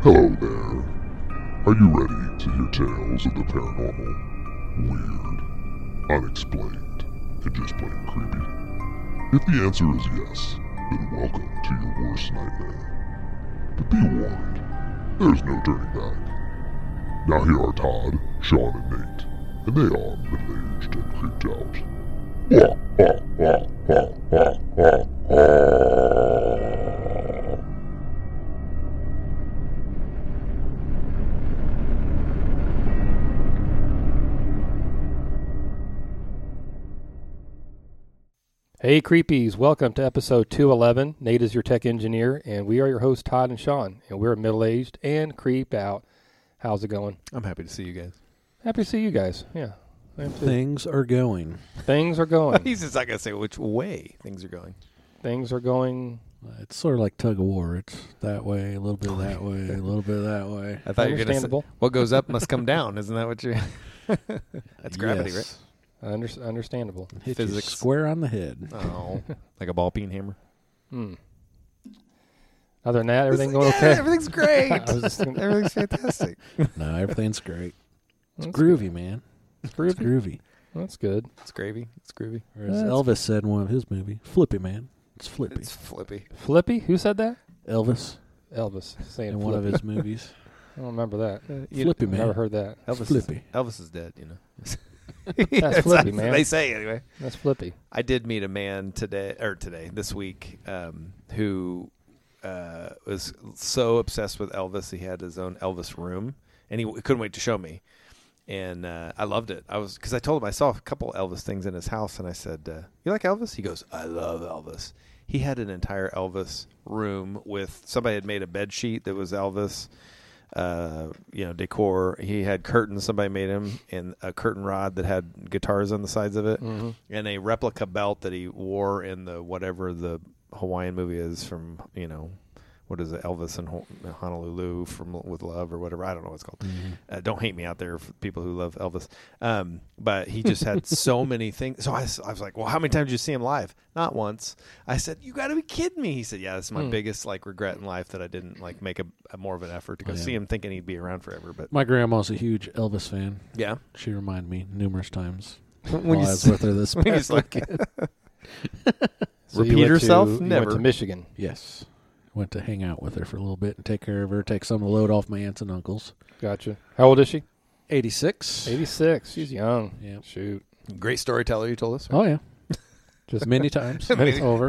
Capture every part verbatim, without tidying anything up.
Hello there. Are you ready to hear tales of the paranormal, weird, unexplained, and just plain creepy? If the answer is yes, then welcome to your worst nightmare. But be warned, there's no turning back. Now here are Todd, Sean, and Nate, and they are middle-aged and creeped out. Wah, wah, wah, wah, wah, wah, wah. Hey Creepies, welcome to episode two eleven. Nate is your tech engineer, and we are your hosts, Todd and Sean, and we're middle-aged and creeped out. How's it going? I'm happy to see you guys. Happy to see you guys, yeah. I am too. Things are going. Things are going. He's just not going to say which way things are going. Things are going. It's sort of like tug of war. It's that way, a little bit that way, a little bit that way. I thought you were going to say, Understandable. what goes up must come down. Isn't that what you're... That's gravity, Yes. right? Under, understandable. Hit you Physics. square on the head. Oh, like a ball peen hammer. Hmm. Other than that, everything going Yeah, okay? Everything's great. I was just thinking, Everything's fantastic. No, everything's great. It's That's groovy, man. It's It's groovy. groovy. That's good. It's gravy. It's groovy. Or as That's- Elvis said in one of his movies, flippy, man. It's flippy. It's flippy. Flippy? Who said that? Elvis Elvis saying in one of flippy. his movies. I don't remember that. Uh, you Flippy, know, man. Never heard that. It's Elvis flippy. Is, Elvis is dead, you know. That's flippy, man. They say anyway. That's flippy. I did meet a man today, or today, this week, um, who uh, was so obsessed with Elvis, he had his own Elvis room, and he w- couldn't wait to show me. And uh, I loved it. I was because I told him I saw a couple Elvis things in his house, and I said, uh, "You like Elvis?" He goes, "I love Elvis." He had an entire Elvis room with somebody had made a bed sheet that was Elvis. Uh, you know, decor. He had curtains somebody made him, and a curtain rod that had guitars on the sides of it, Mm-hmm. and a replica belt that he wore in the whatever the Hawaiian movie is from, you know, what is it, Elvis in Ho- Honolulu from with Love or whatever. I don't know what it's called. Mm-hmm. Uh, don't hate me out there for people who love Elvis. Um, but he just had so many things. So I, s- I was like, well, how many times did you see him live? Not once. I said, you got to be kidding me. He said, yeah, this is my Hmm. biggest like regret in life that I didn't like make a, a more of an effort to go Oh, yeah. see him thinking he'd be around forever. But My grandma's a huge Elvis fan. yeah, She reminded me numerous times when while you I was s- with her this when you past s- like, weekend. So you Repeat went herself? To, you Never. went to Michigan. Yes. Went to hang out with her for a little bit and take care of her, take some of the load off my aunts and uncles. Gotcha. How old is she? eighty-six. eighty-six. She's young. Yeah. Shoot. great storyteller you told us. Oh, yeah. Just Many times. Many- over.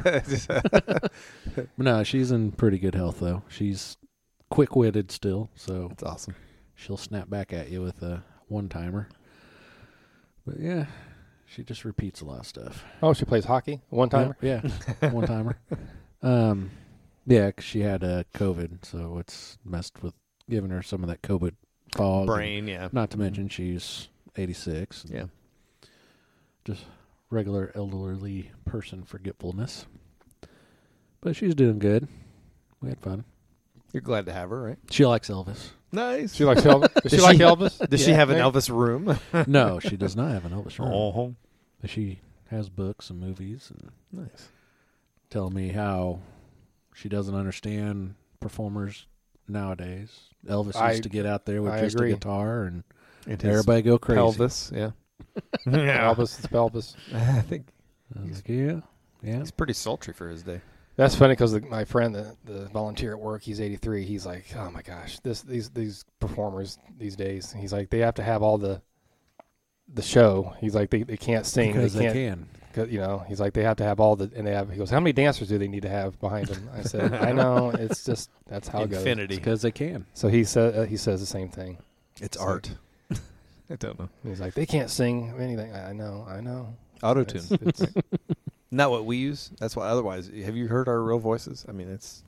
No, she's in pretty good health, though. She's quick-witted still, so That's awesome. she'll snap back at you with a one-timer. But, yeah, she just repeats a lot of stuff. Oh, she plays hockey. One timer. Yeah, yeah. one-timer. Um, yeah, 'cause she had uh, COVID, so it's messed with giving her some of that COVID fog. Brain, yeah. Not to mention she's eighty-six. Yeah. Just regular elderly person forgetfulness. But she's doing good. We had fun. You're glad to have her, right? She likes Elvis. Nice. She likes Elvis. Does she Does like she- Elvis? Does she Yeah, have an right? Elvis room? No, she does not have an Elvis room. Oh, But she has books and movies and nice. telling me how she doesn't understand performers nowadays. Elvis I- used to get out there with I just agree. a guitar and It everybody go crazy. Pelvis, yeah. yeah. Elvis. It's Elvis. I think I was like, yeah, yeah. he's pretty sultry for his day. That's funny because my friend, the, the volunteer at work, he's eighty-three. He's like, oh my gosh, this these these performers these days. He's like, they have to have all the the show. He's like, they, they can't sing. Because they they can't. can. 'Cause, you know, he's like, they have to have all the, and they have. He goes, how many dancers do they need to have behind them? I said, I know. It's just that's how it goes. Infinity. Because they can. So he said uh, he says the same thing. It's So- art. I don't know. He's like, they can't sing anything. I I know, I know. Auto It's, tune. it's, Not what we use. That's why. Otherwise, have you heard our real voices? I mean, it's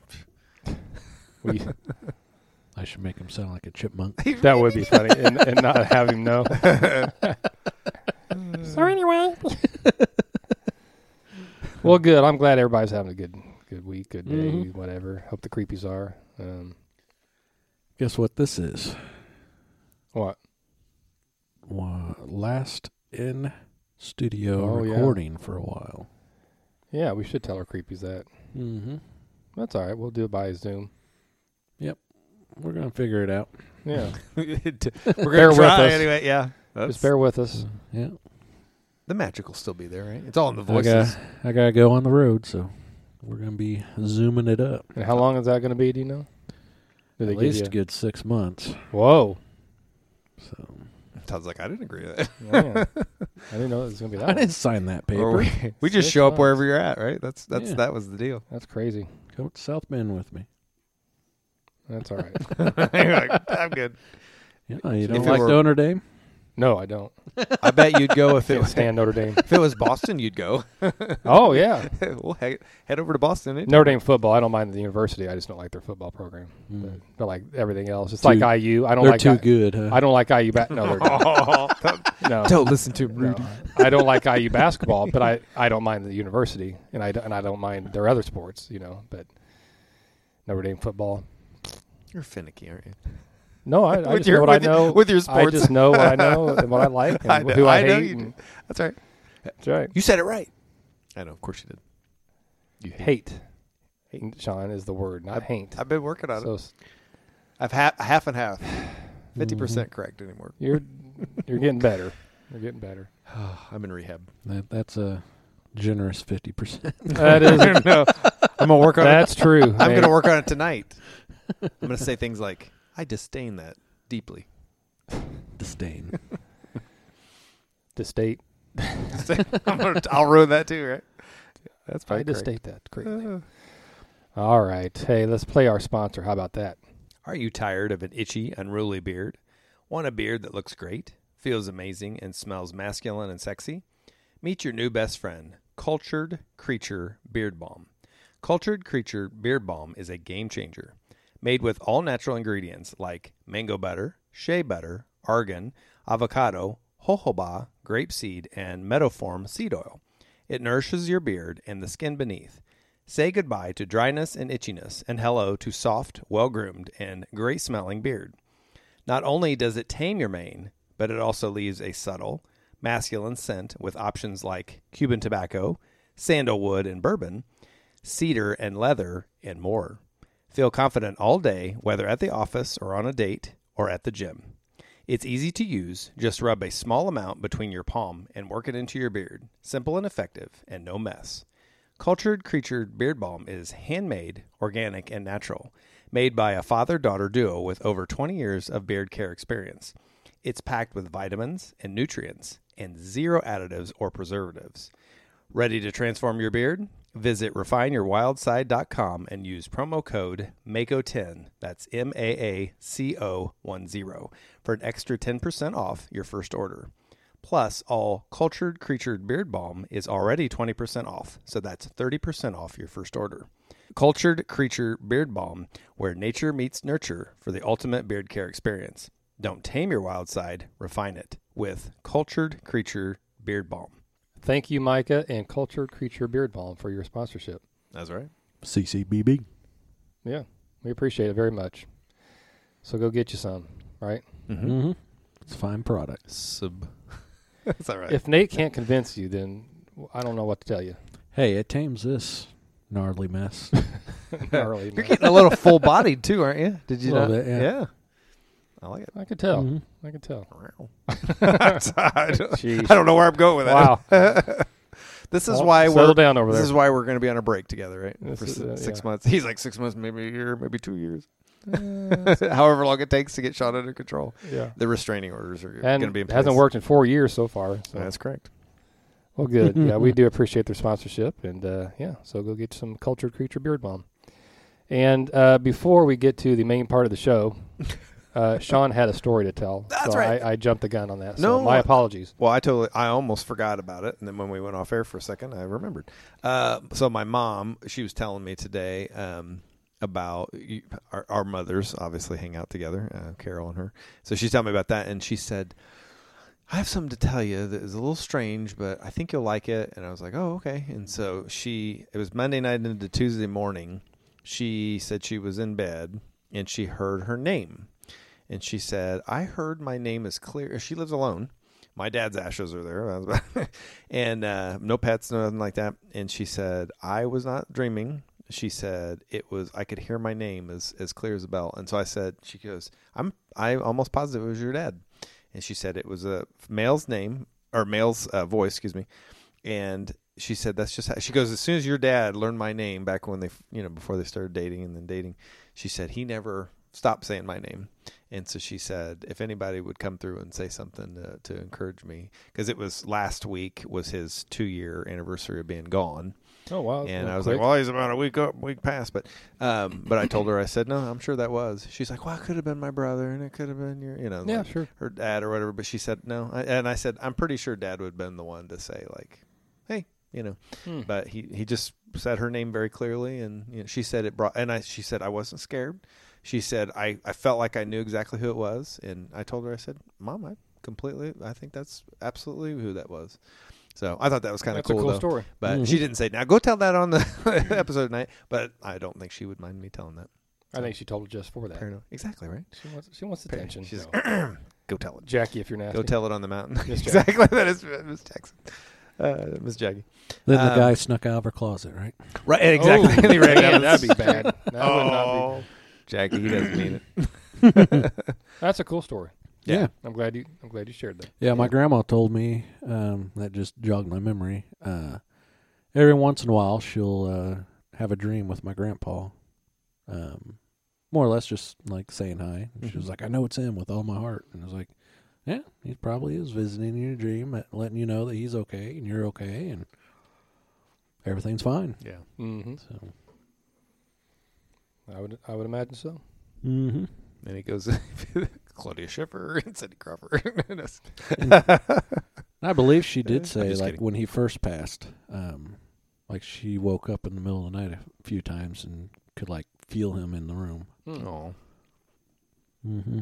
we, I should make him sound like a chipmunk. that would be funny, and, and not have him know. So anyway, well, good. I'm glad everybody's having a good, good week, good day, Mhm. whatever. Hope the creepies are. Um, Guess what this is? what? Wa- Last in studio Oh, yeah. recording for a while. Yeah, we should tell our creepies that. Mm-hmm. That's all right. We'll do it by Zoom. we're gonna figure it out. Yeah. We're Bear gonna with try us. anyway. Yeah, Just bear with us. Yeah, the magic will still be there, right? It's all in the I voices. got I gotta go on the road, so we're gonna be zooming it up. And how long is that going to be? Do you know? Do they At give least you- a good six months. Whoa. So Sounds like I didn't agree with that. Man. I didn't know it was going to be I that long. didn't sign that paper. Or we, we just Six show up months. wherever you're at, right? That's that's Yeah. that was the deal. That's crazy. Come to South Bend with me. That's all right. You're like, I'm good. Yeah, you If don't it like were- Notre Dame? No, I don't. I bet you'd go if it Can't was stand Notre Dame. if it was Boston. You'd go. Oh, yeah. We'll head, head over to Boston. anytime. Notre Dame football. I don't mind the university. I just don't like their football program. Mm. But, but like everything else. It's Too- like I U. I don't They're like too I, good, huh? I don't like I U. Ba- no, they're not. Oh, No. don't listen to him, No. Rudy. I don't like I U basketball, but I, I don't mind the university, and I, d- and I don't mind their other sports, you know. But Notre Dame football. You're finicky, aren't you? No, I, I With just your- know what with I your- know. with your I sports. just know what I know and what I like and I know- who I, I know hate. you and- do. That's right. That's right. You said it right. I know. Of course you did. You hate. Hate, Sean, is the word, not hate. I've been working on So it. s- I've ha- half and half. Fifty Mm-hmm. percent correct anymore. you're you're getting better. You're getting better. I'm in rehab. That, that's a generous fifty percent. That is. no, I'm gonna work on That's it. true. I'm man. gonna work on it tonight. I'm gonna say things like, "I disdain that deeply." Disdain. to state. I'm gonna, I'll ruin that too, right? That's I probably to correct. state that greatly. All right. Hey, let's play our sponsor. How about that? Are you tired of an itchy, unruly beard? Want a beard that looks great, feels amazing, and smells masculine and sexy? Meet your new best friend, Cultured Creature Beard Balm. Cultured Creature Beard Balm is a game changer. Made with all natural ingredients like mango butter, shea butter, argan, avocado, jojoba, grapeseed, and meadowform seed oil. It nourishes your beard and the skin beneath. Say goodbye to dryness and itchiness and hello to soft, well-groomed, and great-smelling beard. Not only does it tame your mane, but it also leaves a subtle, masculine scent with options like Cuban tobacco, sandalwood and bourbon, cedar and leather, and more. Feel confident all day, whether at the office or on a date or at the gym. It's easy to use. Just rub a small amount between your palm and work it into your beard. Simple and effective, and no mess. Cultured Creature Beard Balm is handmade, organic, and natural. Made by a father-daughter duo with over twenty years of beard care experience. It's packed with vitamins and nutrients and zero additives or preservatives. Ready to transform your beard? Visit refine your wild side dot com and use promo code M A C O ten, that's M A A C O ten, for an extra ten percent off your first order. Plus, all Cultured Creature Beard Balm is already twenty percent off, so that's thirty percent off your first order. Cultured Creature Beard Balm, where nature meets nurture for the ultimate beard care experience. Don't tame your wild side, refine it with Cultured Creature Beard Balm. Thank you, Micah and Cultured Creature Beard Balm, for your sponsorship. That's right. C C B B. Yeah, we appreciate it very much. So go get you some, right? Mm-hmm. Mm-hmm. It's a fine product. Sub. That's all right. If Nate can't convince you, then I don't know what to tell you. Hey, it tames this gnarly mess. Gnarly, You're man. getting a little full bodied too, aren't you? Did you A little know? bit, yeah. I like it. I could tell. Mhm. I could tell. I don't Jeez. I don't know where I'm going with that. Wow. This is Well, why settle we're down over this there. is why we're going to be on a break together, right? This For is, s- uh, six yeah. months. He's like six months, maybe a year, maybe two years. However long it takes to get Sean under control. Yeah. The restraining orders are And going to be in it place. hasn't worked in four years so far. So. That's correct. Well, good. Yeah, we do appreciate their sponsorship. And, uh, yeah, so go get some Cultured Creature Beard Balm. And uh, before we get to the main part of the show, uh, Sean had a story to tell. That's so right. I, I jumped the gun on that. No. So my apologies. Well, I totally, I almost forgot about it, and then when we went off air for a second, I remembered. Uh, so my mom, she was telling me today um, about you, our, our mothers obviously hang out together, uh, Carol and her. So she's telling me about that, and she said, "I have something to tell you that is a little strange, but I think you'll like it." And I was like, "Oh, okay." And so she, it was Monday night into Tuesday morning. She said she was in bed and she heard her name. And she said, "I heard my name is clear." She lives alone. My dad's ashes are there. and uh, no pets, nothing like that. And she said, "I was not dreaming. she said it was, I could hear my name as, as clear as a bell. And so I said, she goes, I'm, I'm almost positive it was your dad. And she said it was a male's name or male's uh, voice, excuse me. And she said, that's just how, she goes, as soon as your dad learned my name back when they, you know, before they started dating and then dating, she said, he never stopped saying my name. And so she said, if anybody would come through and say something to, to encourage me, because it was last week was his two year anniversary of being gone. Oh, wow. And Well, I was quick. like, well, he's about a week up, week past. But, um, but I told her, I said, no, I'm sure that was. She's like, well, it could have been my brother and it could have been your, you know, Yeah, like sure. her dad or whatever. But she said, no. I, and I said, I'm pretty sure dad would have been the one to say like, hey, you know, Hmm. but he, he just said her name very clearly. And you know, she said it brought, and I, she said, I wasn't scared. She said, I, I felt like I knew exactly who it was. And I told her, I said, Mom, I completely, I think that's absolutely who that was. So I thought that was kind of That's cool, a cool though. story. But Mhm. she didn't say, now go tell that on the episode tonight. But I don't think she would mind me telling that. I think she told it just for that. Parano- Exactly, right? She wants, she wants Par- attention. She's so. go tell it. Jackie, if you're nasty. Go tell it on the mountain. Miss Exactly. That is Miss Jackson. Uh, Miss Jackie. Then the Um, guy snuck out of her closet, right? Right, Oh, And he ran down man, the- that'd be bad. That would not Oh, Jackie, he doesn't mean it. be. That's a cool story. Yeah. I'm glad you. I'm glad you shared that. Yeah, my grandma told me, um, that just jogged my memory. Uh, every once in a while, she'll uh, have a dream with my grandpa. Um, more or less just like saying hi. And she was Mhm. like, I know it's him with all my heart. And I was like, yeah, he probably is visiting your dream, at letting you know that he's okay and you're okay and everything's fine. Yeah. Mm-hmm. So, I would. I would imagine so. mm-hmm. And he goes, Claudia Schiffer and Cindy Crawford. I believe she I'm did say, just like, kidding. when he first passed, um, like, she woke up in the middle of the night a few times and could, like, feel him in the room. Hmm. Oh. Mm-hmm.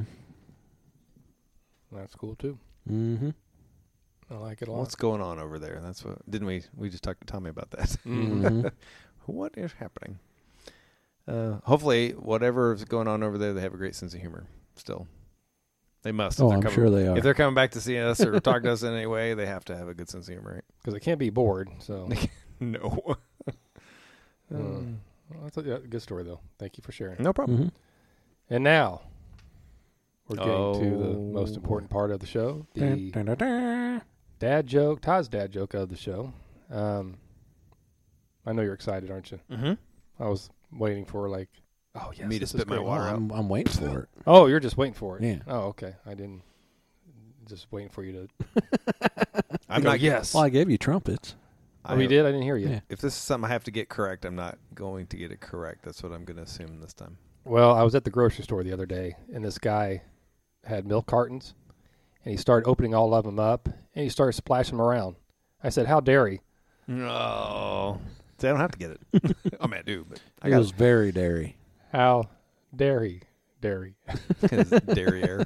That's cool too. Mm-hmm. I like it a lot. What's going on over there? That's what, didn't we, we just talked to Tommy about that. Mhm. Mm-hmm. What is happening? Uh, hopefully, whatever's going on over there, they have a great sense of humor still. They must. if Oh, they're I'm coming- sure they are. If they're coming back to see us or talk to us in any way, they have to have a good sense of humor, right? Because I can't be bored. So. No. Uh, well, that's a yeah, good story though. Thank you for sharing. No problem. Mm-hmm. And now we're getting to the Oh. most important part of the show: the Dun, dun, dun, dun. dad joke, Todd's dad joke of the show. Um, I know you're excited, aren't you? Mm-hmm. I was waiting for like, oh yes, Me to this is spit my great. water Oh, out. I'm, I'm waiting for it. Oh, you're just waiting for it. Yeah. Oh, okay. I didn't. Just waiting for you to. I'm go, not. yes. Well, I gave you trumpets. Oh, you did? I didn't hear you. Yeah. If this is something I have to get correct, I'm not going to get it correct. That's what I'm going to assume this time. Well, I was at the grocery store the other day, and this guy had milk cartons, and he started opening all of them up, and he started splashing them around. I said, "How dare he?" No. See, I don't have to get it. I mean, I do, but I It got was very dairy. How dare he? Dairy. his dairy air.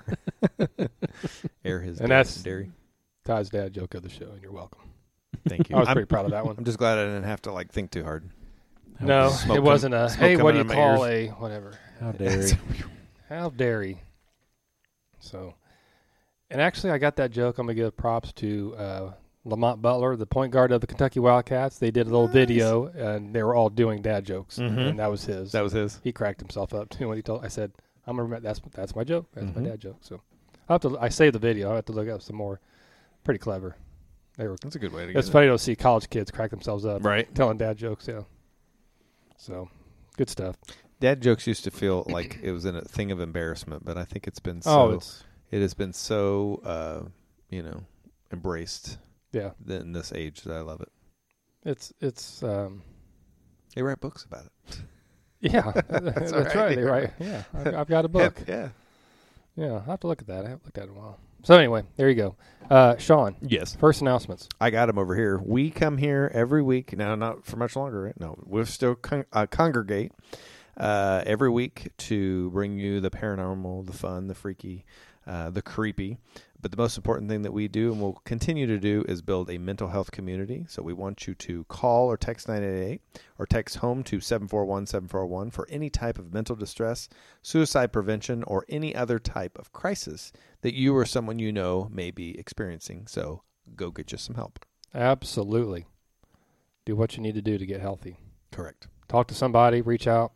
Air his And dairy- that's- dairy. Todd's dad joke of the show, and you're welcome. Thank you. I was I'm, pretty proud of that one. I'm just glad I didn't have to like think too hard. How No, dare- Smoke it wasn't a, smoke hey, what do coming you out of my call a, whatever. How dairy. How dare he? So, and actually, I got that joke. I'm going to give props to uh, Lamont Butler, the point guard of the Kentucky Wildcats. They did a little Nice. video, and they were all doing dad jokes, Mhm. and that was his. That was his. He cracked himself up too when he told. I said, "I'm gonna remember that's that's my joke. That's Mhm. my dad joke." So, I have to. I saved the video. I have to look up some more. Pretty clever. They were. That's a good way to get It's it. funny to see college kids crack themselves up Right. telling dad jokes. Yeah. So, good stuff. Dad jokes used to feel like it was in a thing of embarrassment, but I think it's been so. oh, it's it has been so, uh, you know, embraced yeah. th- in this age that I love it. It's it's um They write books about it. yeah. that's all right. right. They write. Yeah, I've, I've got a book. Yeah. Yeah, I have to look at that. I haven't looked at it in a while. So anyway, there you go. Uh, Sean, Yes. first announcements. I got him over here. We come here every week. Now, not for much longer, right? No, we'll still con- uh, congregate uh, every week to bring you the paranormal, the fun, the freaky, uh, the creepy. But the most important thing that we do and will continue to do is build a mental health community. So we want you to call or text nine eight eight or text home to seven four one seven four one for any type of mental distress, suicide prevention, or any other type of crisis that you or someone you know may be experiencing. So go get you some help. Absolutely. Do what you need to do to get healthy. Correct. talk to somebody, reach out,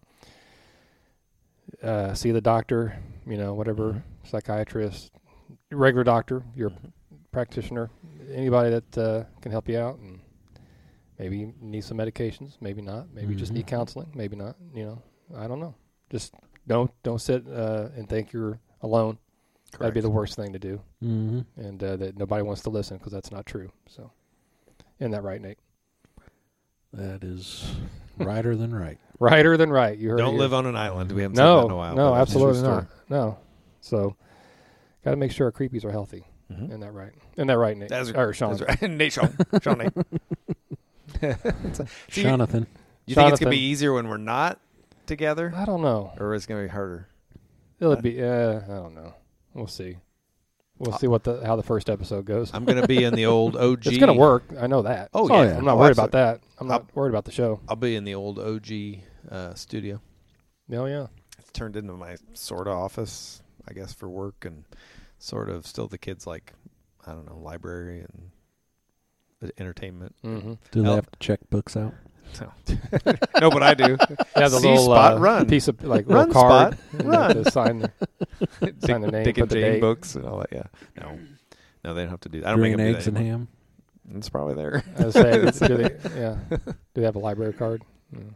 uh, see the doctor, you know, whatever, Mhm. psychiatrist, regular doctor, your Mhm. practitioner, anybody that uh, can help you out, and maybe you need some medications, maybe not, maybe you just Mhm. need counseling, maybe not, you know, I don't know. Just don't don't sit uh, and think you're alone. That'd be Correct. the worst thing to do, Mm-hmm. and uh, that nobody wants to listen because that's not true. So, isn't that right, Nate? That is righter than right. Righter than right. You heard. Don't it live here. on an island. We haven't said that No, in a while. no, but that's a true absolutely story. not. No. So, got to make sure our creepies are healthy. Mhm. Isn't that right? Isn't that right, Nate? That's, or Sean? that's right. Nate, Sean, Sean, Nate. See, Jonathan. You think it's Jonathan. gonna be easier when we're not together, I don't know. or is it gonna be harder? It'll be. Uh, I don't know. We'll see. We'll Uh, see what the how the first episode goes. I'm gonna be in the old O G. It's gonna work. I know that. Oh, Oh, yeah. yeah. I'm not Oh, worried absolutely. about that. I'm not worried about the show. I'll be in the old O G uh, studio. Oh yeah. It's turned into my sort of office, I guess, for work, and sort of still the kids like, I don't know, library and the entertainment. Mm-hmm. Do they Oh. have to check books out? No, no, but I do. Yeah, the See little spot, uh, run. piece of like Run, little card. Spot, and you run. have to sign the, sign the name, Dick put and the Jane date. books and all that. Yeah, no, no, they don't have to do that. I don't Green make them do eggs that and anymore. ham. It's probably there. I was saying, do they, yeah, do they have a library card? Mm.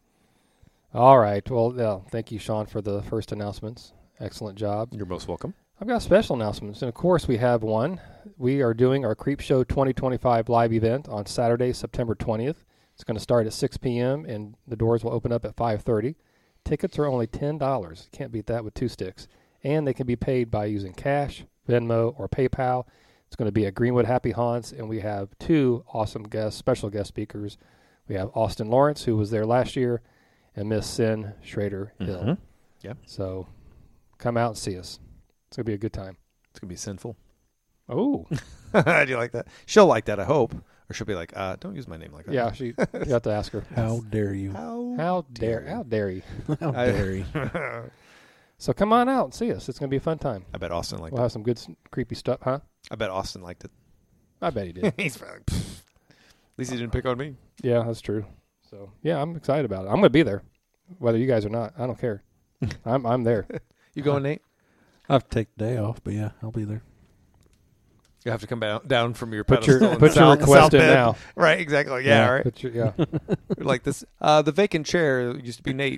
All right. Well, yeah, thank you, Sean, for the first announcements. Excellent job. You're most welcome. I've got special announcements, and of course, we have one. We are doing our Creep Show twenty twenty-five live event on Saturday, September twentieth. It's going to start at six p.m., and the doors will open up at five thirty. Tickets are only ten dollars. Can't beat that with two sticks. And they can be paid by using cash, Venmo, or PayPal. It's going to be at Greenwood Happy Haunts, and we have two awesome guests, special guest speakers. We have Austin Lawrence, who was there last year, and Miss Sin Schrader Hill. Mhm. Yeah. So come out and see us. It's going to be a good time. It's gonna be sinful. Oh, Do you like that? She'll like that, I hope, or she'll be like, uh, "Don't use my name like that." yeah. She, you have to ask her. How dare you? How? How dare, how dare you? How I- dare you? So come on out and see us. It's going to be a fun time. I bet Austin liked We'll it. have some good, s- creepy stuff, huh? I bet Austin liked it. I bet he did. He's probably like, "Pfft, at least he didn't pick on me. Yeah, that's true. So yeah, I'm excited about it. I'm going to be there, whether you guys are not. I don't care. I'm I'm there. You going, Nate? I have to take the day off, but yeah, I'll be there. You have to come down, down from your Put pedestal. your in put South- your request South in Bend. now. Right, exactly. Yeah, right. Put your, yeah. Like this, uh, the vacant chair used to be Nate.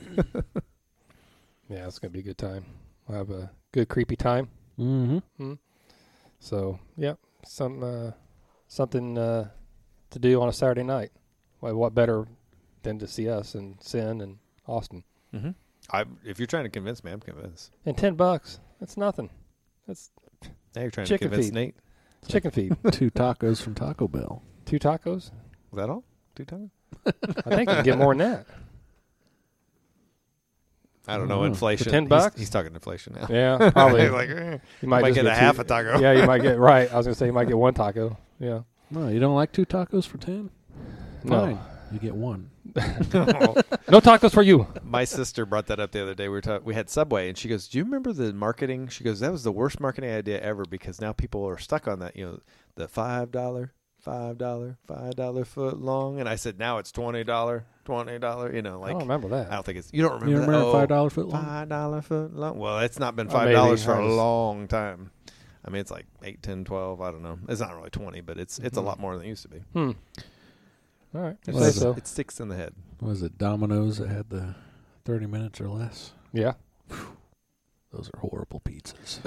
Yeah, it's going to be a good time. We'll have a good creepy time. Mm-hmm. Hmm. So yeah, some uh, something uh, to do on a Saturday night. Well, what better than to see us and Sin and Austin? Mm-hmm. I, if you're trying to convince me, I'm convinced. And ten bucks. That's nothing. That's Now you're trying Chicken to convince feed. Nate. chicken feed. Two tacos from Taco Bell. Two tacos. Was that all? Two times? I think you can get more than that. I don't know. Oh. Inflation. For ten He's- bucks? He's, talking inflation now. Yeah, probably. like, eh. You might, might just get a two- half a taco. Yeah, you might get right. I was gonna say you might get one taco. Yeah. No, you don't like two tacos for ten? No. Fine. You get one. No tacos for you. My sister brought that up the other day. We were talking. We had Subway, and she goes, "Do you remember the marketing?" She goes, "That was the worst marketing idea ever because now people are stuck on that. You know, the five dollar, five dollar, five dollar foot long." And I said, "Now it's twenty dollar, twenty dollar." You know, I like don't remember that. I don't think it's. You don't remember, You remember that? five dollar foot long? Five dollar foot long. Well, it's not been Oh, five maybe. dollars for I a just- long time. I mean, it's like eight, ten, twelve. I don't know. It's not really twenty, but it's it's a Mhm. lot more than it used to be. Hmm. All right. It, I'd say is it? so. it sticks in the head. Was it Domino's that had the thirty minutes or less? Yeah. Those are horrible pizzas.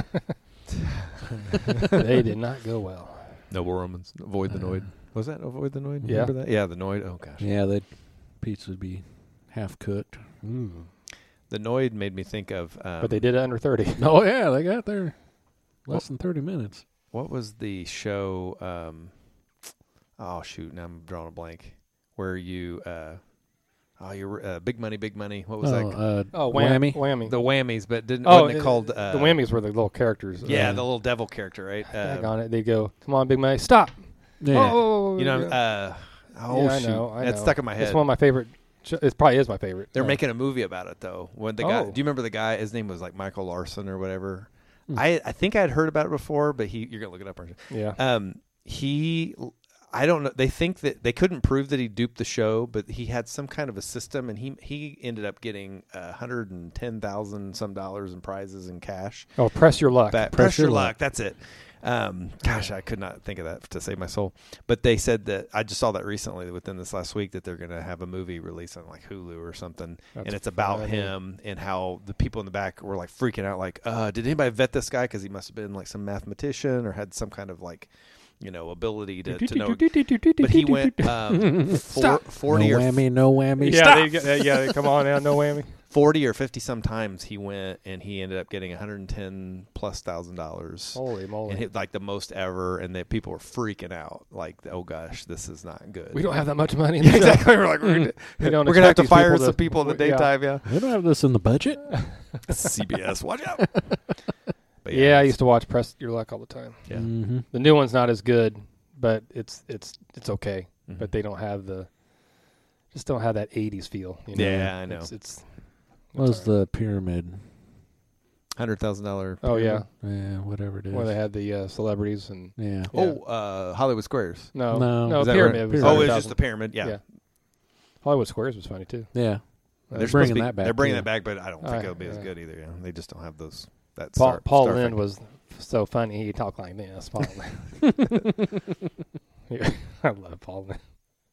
They did not go well. Noble Romans. Avoid the Uh, Noid. Was that Avoid the Noid? Yeah. Remember that? Yeah, the Noid. Oh, gosh. yeah, that pizza would be half cooked. Mm. The Noid made me think of. Um, But they did it under thirty. Oh yeah, they got there less than thirty minutes. What was the show? Um, oh, shoot. Now I'm drawing a blank. Where you. Uh, oh, you're. Uh, big Money, Big Money. What was oh, that? uh, Oh, wham- whammy. Whammy. The Whammies, but didn't. oh, wasn't it called. Uh, the whammies were the little characters. Yeah, Uh, the little devil character, right? tag Uh, on it. They go, "Come on, Big Money, stop!" Yeah. Oh, you know, yeah. uh, oh, Yeah, I shoot. know, I It's know. stuck in my head. It's one of my favorite. sh- It probably is my favorite. They're Uh, making a movie about it though. When the guy, Oh. do you remember the guy? His name was like Michael Larson or whatever. Hmm. Mm. I I think I had heard about it before, but he you're gonna look it up, aren't you? Yeah. Um, he, I don't know. They think that they couldn't prove that he duped the show, but he had some kind of a system, and he he ended up getting a hundred and ten thousand some dollars in prizes in cash. Oh, press your luck. Back, Press press your your luck. luck. That's it. Um, gosh, I could not think of that to save my soul. But they said that I just saw that recently within this last week that they're going to have a movie release on like Hulu or something, That's and it's about funny. him and how the people in the back were like freaking out, like, uh, did anybody vet this guy because he must have been like some mathematician or had some kind of like, you know, ability to, to know. But he went um, four, Stop. forty no or whammy, no whammy. Yeah, Stop. they, get- uh, yeah, they- come on now, no whammy. forty or fifty some times he went, and he ended up getting one hundred ten plus thousand dollars. Holy moly. And hit like the most ever, and that people were freaking out, like, "Oh gosh, this is not good." We don't have that much money. In Yeah, the show. exactly. We're like, we're gonna, We don't we're gonna have expect to these fire people some to- people in the yeah. daytime. Yeah, We don't have this in the budget. C B S, watch out. But Yeah, I it's- used to watch Press Your Luck all the time. Yeah. Mm-hmm. The new one's not as good, but it's it's it's okay. Mhm. But they don't have the just don't have that eighties feel. You know? Yeah, I know. It's, it's What was it's all right. the pyramid? hundred thousand dollar. Oh yeah, Yeah, whatever it is. where they had the uh, celebrities and yeah. Yeah. Oh, uh, Hollywood Squares. no No. no Is that pyramid. right? Was Oh, one it's thousand. just the pyramid. Yeah, Yeah. Hollywood Squares was funny too. Yeah. they're They're supposed bringing to be- that back, They're bringing too. that back, but I don't think Uh, it'll be as yeah. good either. Yeah, they just don't have those. That Paul star, Paul star Lynn factor. was so funny. He talked like this. Paul Lynn. Yeah, I love Paul Lynn.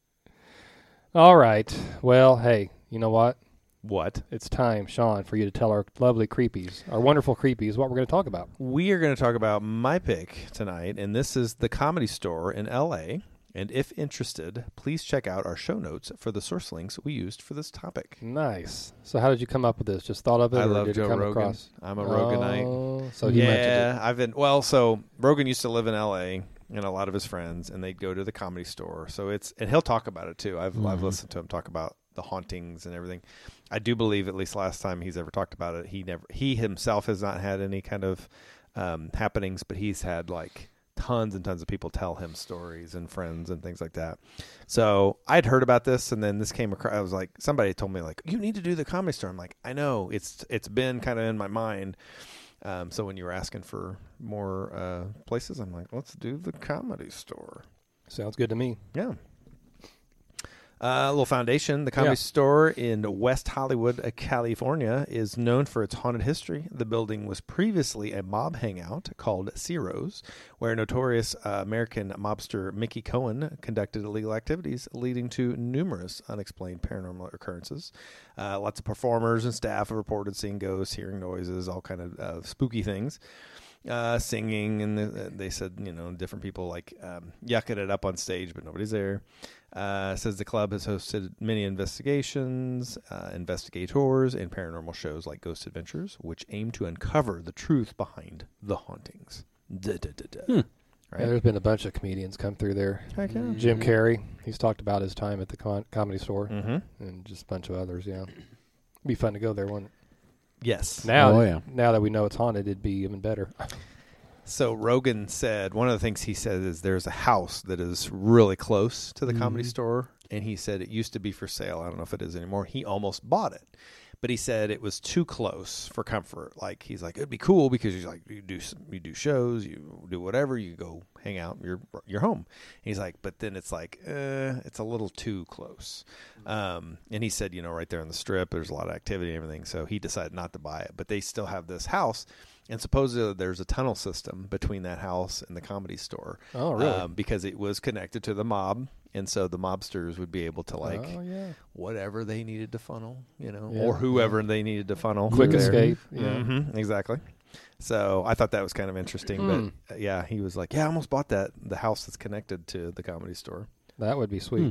All right. Well, hey, you know what? What? It's time, Sean, for you to tell our lovely creepies, our wonderful creepies, what we're going to talk about. We are going to talk about my pick tonight, and this is the Comedy Store in L A. And if interested, please check out our show notes for the source links we used for this topic. Nice. So, how did you come up with this? Just thought of it, I or love did Joe it come Rogan. across? I'm a Roganite. Oh, so he mentioned yeah, I've been well. So Rogan used to live in L A, and a lot of his friends, and they'd go to the Comedy Store. So it's and he'll talk about it too. I've I've Mhm. listened to him talk about the hauntings and everything. I do believe, at least last time he's ever talked about it, he never he himself has not had any kind of um, happenings, but he's had like tons and tons of people tell him stories and friends and things like that. So I'd heard about this, and then this came across. I was like, somebody told me like, you need to do the Comedy Store. I'm like, I know it's it's been kind of in my mind. Um, so when you were asking for more uh, places, I'm like, let's do the Comedy Store. it. Sounds good to me. Yeah. Uh, a little foundation. The Comedy Yeah. Store in West Hollywood, uh, California, is known for its haunted history. The building was previously a mob hangout called Ciro's, where notorious uh, American mobster Mickey Cohen conducted illegal activities, leading to numerous unexplained paranormal occurrences. Uh, lots of performers and staff have reported seeing ghosts, hearing noises, all kind of uh, spooky things. Uh, singing, and the, they said, you know, different people like um, yucking it up on stage, but nobody's there. Uh, says the club has hosted many investigations, uh, investigators, and paranormal shows like Ghost Adventures, which aim to uncover the truth behind the hauntings. Da, da, da, da. Hmm. Right? Yeah, there's been a bunch of comedians come through there. Heck yeah. Jim Carrey, he's talked about his time at the con- Comedy Store, Mm-hmm. and just a bunch of others. Yeah, be fun to go there one. Yes. Now, Oh, yeah. now that we know it's haunted, it'd be even better. So Rogan said, one of the things he said is there's a house that is really close to the Comedy Mhm. Store, and he said it used to be for sale. I don't know if it is anymore. He almost bought it, but he said it was too close for comfort. Like he's like, it'd be cool because you like you do some, you do shows, you do whatever, you go hang out, you're you're home. And he's like, but then it's like, uh, it's a little too close. Um, and he said, you know, right there on the Strip, there's a lot of activity and everything, so he decided not to buy it. But they still have this house. And supposedly there's a tunnel system between that house and the Comedy Store. Oh, really? Um, because it was connected to the mob. And so the mobsters would be able to, like, oh yeah, whatever they needed to funnel, you know, Yeah. or whoever they needed to funnel. quick through there. escape. Yeah, Mm-hmm, exactly. So I thought that was kind of interesting. Hmm. But, uh, yeah, he was like, yeah, I almost bought that, the house that's connected to the Comedy Store. that would be sweet.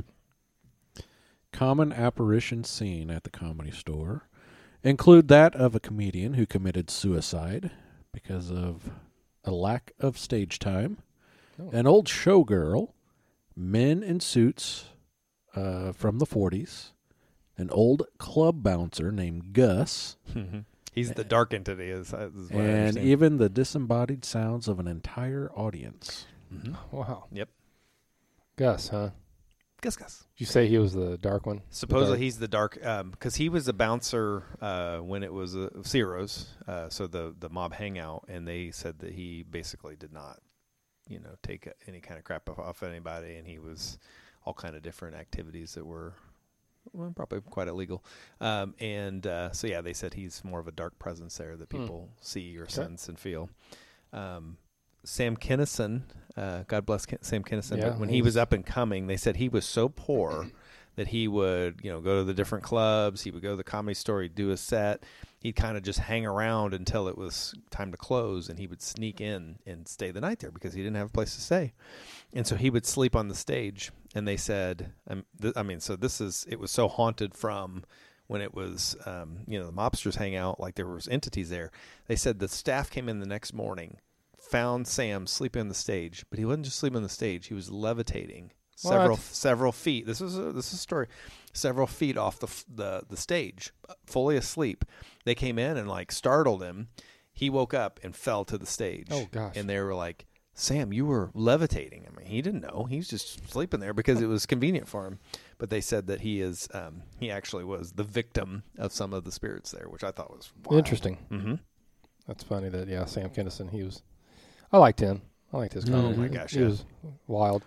Common apparition seen at the Comedy Store include that of a comedian who committed suicide because of a lack of stage time, Oh. an old showgirl, men in suits uh, from the forties, an old club bouncer named Gus, He's the dark entity, is, is what I and understand. even the disembodied sounds of an entire audience. Mhm. Wow. Yep. Gus, huh? Gus, Gus. Did you say he was the dark one? Supposedly dark- he's the dark, because he was a bouncer uh, when it was uh, Ciro's, uh, so the the mob hangout, and they said that he basically did not you know, take any kind of crap off, off anybody, and he was all kind of different activities that were well, probably quite illegal. Um, and uh, so, yeah, they said he's more of a dark presence there that people mm. see or okay. sense and feel. Um, Sam Kinison, uh, God bless Ken- Sam Kinison, yeah, but when he was up and coming, they said he was so poor that he would, you know, go to the different clubs, he would go to the Comedy Store, he'd do a set, he'd kind of just hang around until it was time to close, and he would sneak in and stay the night there because he didn't have a place to stay. And so he would sleep on the stage, and they said, um, th- I mean, so this is, it was so haunted from when it was, um, you know, the mobsters hang out, like there was entities there. They said the staff came in the next morning, found Sam sleeping on the stage, but he wasn't just sleeping on the stage, he was levitating what? several several feet. This is a, this is a story. Several feet off the the the stage, fully asleep. They came in and like startled him. He woke up and fell to the stage. Oh gosh! And they were like, "Sam, you were levitating." I mean, he didn't know. He was just sleeping there because it was convenient for him. But they said that he is um, he actually was the victim of some of the spirits there, which I thought was wild. Interesting. Mm-hmm. That's funny that yeah, Sam Kinison. He was. I liked him. I liked his comedy. Oh my gosh, he yeah. was wild.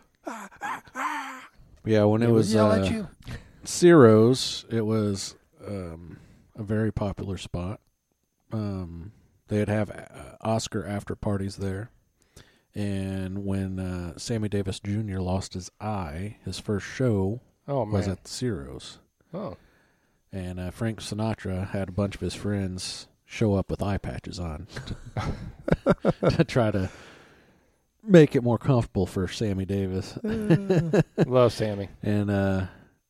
Yeah, when it He was yell uh, at you. Ciro's, it was um, a very popular spot. Um, they'd have uh, Oscar after parties there. And when uh, Sammy Davis Junior lost his eye, his first show oh, man. was at the Ciro's. Oh. And uh, Frank Sinatra had a bunch of his friends show up with eye patches on to, to try to make it more comfortable for Sammy Davis. Love Sammy. And uh,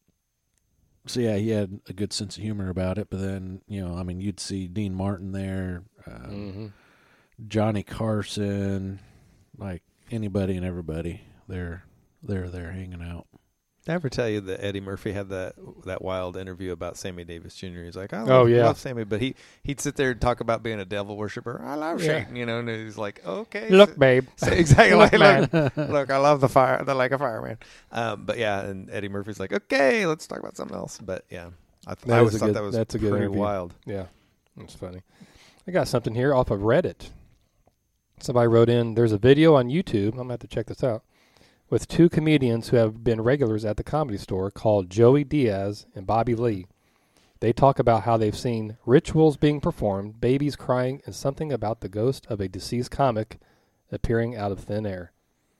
so, yeah, he had a good sense of humor about it. But then, you know, I mean, you'd see Dean Martin there, um, mm-hmm. Johnny Carson, like anybody and everybody. They're, they're there hanging out. Did I ever tell you that Eddie Murphy had that that wild interview about Sammy Davis Junior? He's like, I love, oh, yeah. love Sammy, but he, he'd sit there and talk about being a devil worshiper. I love yeah. Satan, you know, and he's like, okay. Look, so, babe. So exactly. look, like, look, look, I love the fire, the like a fireman. Um, but yeah, and Eddie Murphy's like, okay, let's talk about something else. But yeah, I, th- I always thought good, that was that's a good pretty interview. wild. Yeah, that's funny. I got something here off of Reddit. Somebody wrote in, there's a video on YouTube, I'm going to have to check this out, with two comedians who have been regulars at the Comedy Store called Joey Diaz and Bobby Lee. They talk about how they've seen rituals being performed, babies crying, and something about the ghost of a deceased comic appearing out of thin air.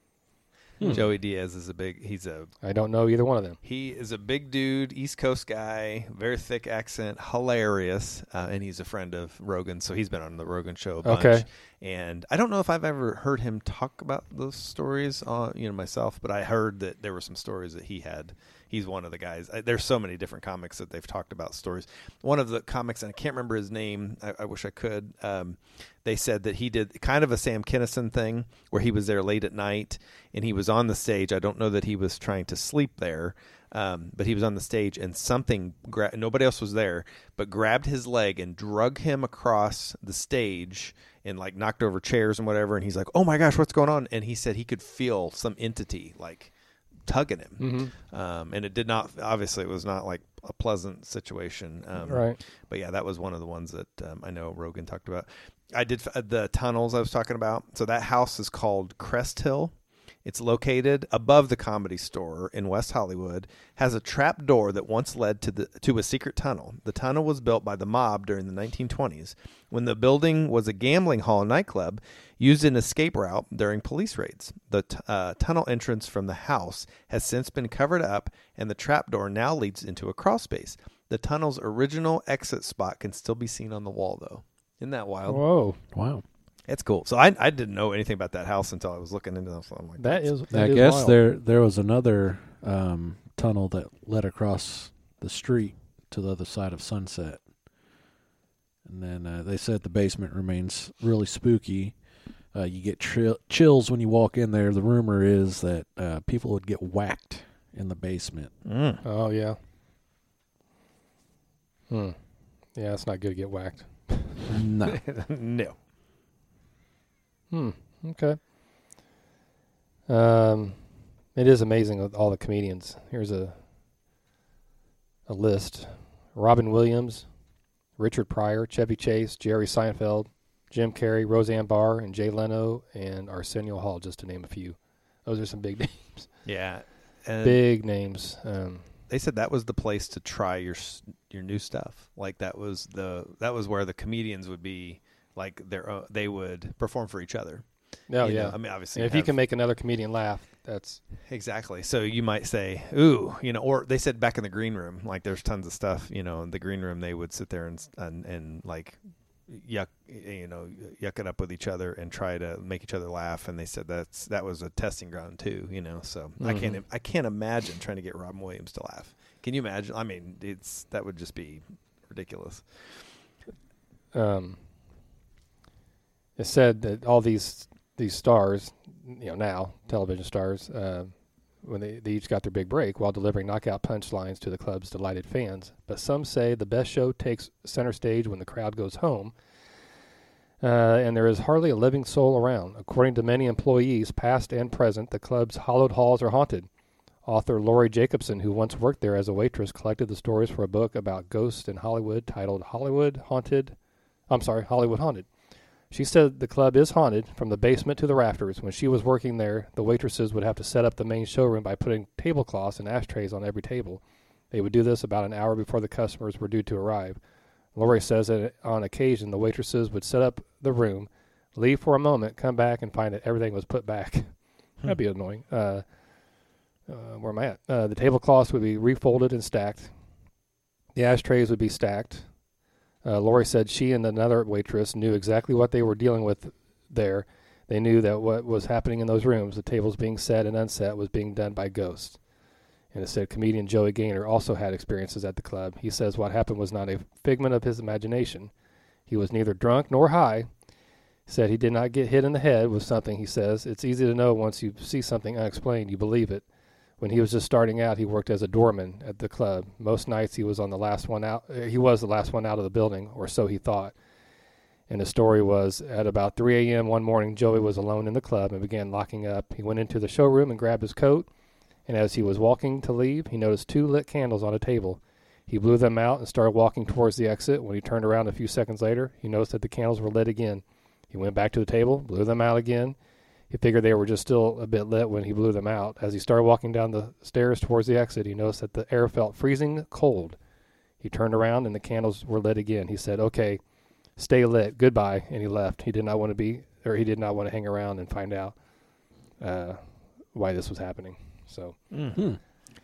Hmm. Joey Diaz is a big, he's a... I don't know either one of them. He is a big dude, East Coast guy, very thick accent, hilarious, uh, and he's a friend of Rogan, so he's been on the Rogan show a bunch. Okay. And I don't know if I've ever heard him talk about those stories, uh, you know, myself, but I heard that there were some stories that he had. He's one of the guys. I, there's so many different comics that they've talked about stories. One of the comics, and I can't remember his name. I, I wish I could. Um, they said that he did kind of a Sam Kinison thing where he was there late at night and he was on the stage. I don't know that he was trying to sleep there, um, but he was on the stage and something, gra- nobody else was there, but grabbed his leg and drug him across the stage and like knocked over chairs and whatever. And he's like, oh my gosh, what's going on? And he said he could feel some entity like tugging him. Mm-hmm. Um, and it did not, obviously it was not like a pleasant situation. Um, right. But yeah, that was one of the ones that um, I know Rogan talked about. I did uh, the tunnels I was talking about. So that house is called Crest Hill. It's located above the Comedy Store in West Hollywood, has a trap door that once led to the to a secret tunnel. The tunnel was built by the mob during the nineteen twenties when the building was a gambling hall and nightclub used an escape route during police raids. The t- uh, tunnel entrance from the house has since been covered up, and the trap door now leads into a crawl space. The tunnel's original exit spot can still be seen on the wall, though. Isn't that wild? Whoa. Wow. It's cool. So I I didn't know anything about that house until I was looking into it. So I'm like, That is. That I is guess wild. there there was another um, tunnel that led across the street to the other side of Sunset. And then uh, they said the basement remains really spooky. Uh, you get tri- chills when you walk in there. The rumor is that uh, people would get whacked in the basement. Mm. Oh, yeah. Hmm. Yeah, it's not good to get whacked. No. No. Hmm. Okay. Um, it is amazing with all the comedians. Here's a a list: Robin Williams, Richard Pryor, Chevy Chase, Jerry Seinfeld, Jim Carrey, Roseanne Barr, and Jay Leno, and Arsenio Hall, just to name a few. Those are some big names. Yeah. And Big names. Um, they said that was the place to try your s- your new stuff. Like that was the that was where the comedians would be like their own, they would perform for each other. oh, You yeah. know, I mean, obviously, And if you have- can make another comedian laugh, that's exactly. So you might say, "Ooh," you know, or they said back in the green room, like there's tons of stuff. You know, in the green room, they would sit there and and, and like yuck, you know, yuck it up with each other and try to make each other laugh. And they said that's that was a testing ground too. You know, so I can't Mhm. I can't imagine trying to get Robin Williams to laugh. Can you imagine? I mean, it's that would just be ridiculous. um, it said that all these these stars, you know, now television stars, uh, when they, they each got their big break while delivering knockout punchlines to the club's delighted fans. But some say the best show takes center stage when the crowd goes home, uh, and there is hardly a living soul around. According to many employees, past and present, the club's hallowed halls are haunted. Author Lori Jacobson, who once worked there as a waitress, collected the stories for a book about ghosts in Hollywood titled Hollywood Haunted. I'm sorry, Hollywood Haunted. She said the club is haunted from the basement to the rafters. When she was working there, the waitresses would have to set up the main showroom by putting tablecloths and ashtrays on every table. They would do this about an hour before the customers were due to arrive. Lori says that on occasion, the waitresses would set up the room, leave for a moment, come back, and find that everything was put back. That'd be annoying. Uh, uh, where am I at? Uh, the tablecloths would be refolded and stacked. The ashtrays would be stacked. Uh, Lori said she and another waitress knew exactly what they were dealing with there. They knew that what was happening in those rooms, the tables being set and unset, was being done by ghosts. And it said comedian Joey Gaynor also had experiences at the club. He says what happened was not a figment of his imagination. He was neither drunk nor high. He said he did not get hit in the head with something, he says. It's easy to know once you see something unexplained, you believe it. When he was just starting out, he worked as a doorman at the club. Most nights he was on the last one out. He was the last one out of the building, or so he thought. And the story was, at about three a.m. one morning, Joey was alone in the club and began locking up. He went into the showroom and grabbed his coat, and as he was walking to leave, he noticed two lit candles on a table. He blew them out and started walking towards the exit. When he turned around a few seconds later, he noticed that the candles were lit again. He went back to the table, blew them out again. He figured they were just still a bit lit when he blew them out. As he started walking down the stairs towards the exit, he noticed that the air felt freezing cold. He turned around and the candles were lit again. He said, "Okay, stay lit. Goodbye." And he left. He did not want to be, or he did not want to hang around and find out uh, why this was happening. So Hmm.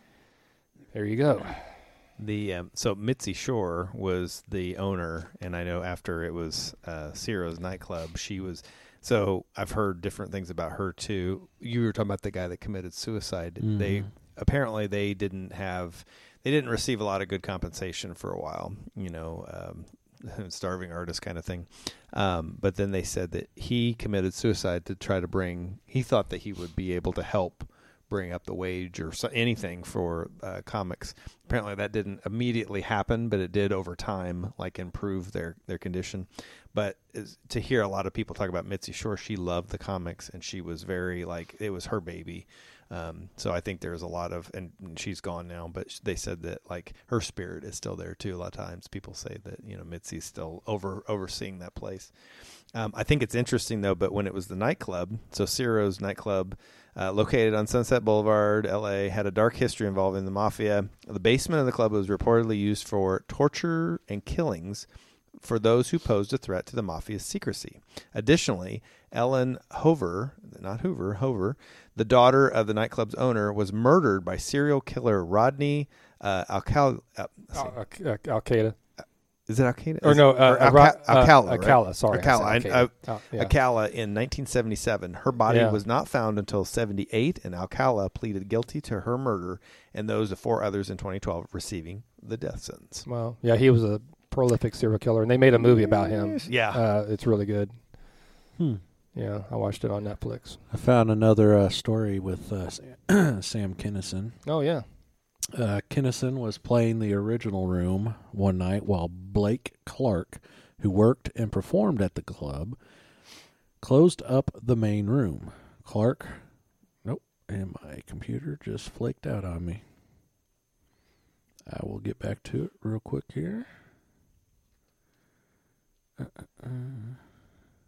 there you go. The um, so Mitzi Shore was the owner, and I know after it was uh, Ciro's nightclub, she was. So I've heard different things about her too. You were talking about the guy that committed suicide. Mhm. They apparently they didn't have, they didn't receive a lot of good compensation for a while. You know, um, starving artist kind of thing. Um, but then they said that he committed suicide to try to bring. He thought that he would be able to help bring up the wage or so, anything for uh, comics. Apparently that didn't immediately happen, but it did over time, like improve their, their condition. But is, to hear a lot of people talk about Mitzi Shore, she loved the comics and she was very like, it was her baby. Um, so I think there's a lot of, and she's gone now, but they said that like her spirit is still there too. A lot of times people say that, you know, Mitzi's still over overseeing that place. Um, I think it's interesting though, but when it was the nightclub, so Ciro's nightclub, uh, located on Sunset Boulevard, L A, had a dark history involving the mafia. The basement of the club was reportedly used for torture and killings for those who posed a threat to the mafia's secrecy. Additionally, Ellen Hoover, not Hoover, Hoover, the daughter of the nightclub's owner, was murdered by serial killer Rodney uh, Alcala. Uh, Al- Al- Al Qaeda. is it Al-Qaeda? Or Is no, it- uh, or Alca- Ra- uh, Alcala, right? Alcala, sorry. I said Alcala. I- Al-Qaeda. I- Oh, yeah. Alcala in nineteen seventy-seven. Her body Yeah. was not found until seventy-eight, and Alcala pleaded guilty to her murder and those of four others in twenty twelve receiving the death sentence. Well, yeah, he was a prolific serial killer, and they made a movie about him. Yeah. Uh, it's really good. Hmm. Yeah, I watched it on Netflix. I found another uh, story with uh, Sam Kinison. Oh, yeah. Uh, Kinison was playing the original room one night while Blake Clark, who worked and performed at the club, closed up the main room. Clark, nope, and my computer just flaked out on me. I will get back to it real quick here. Uh, uh, uh.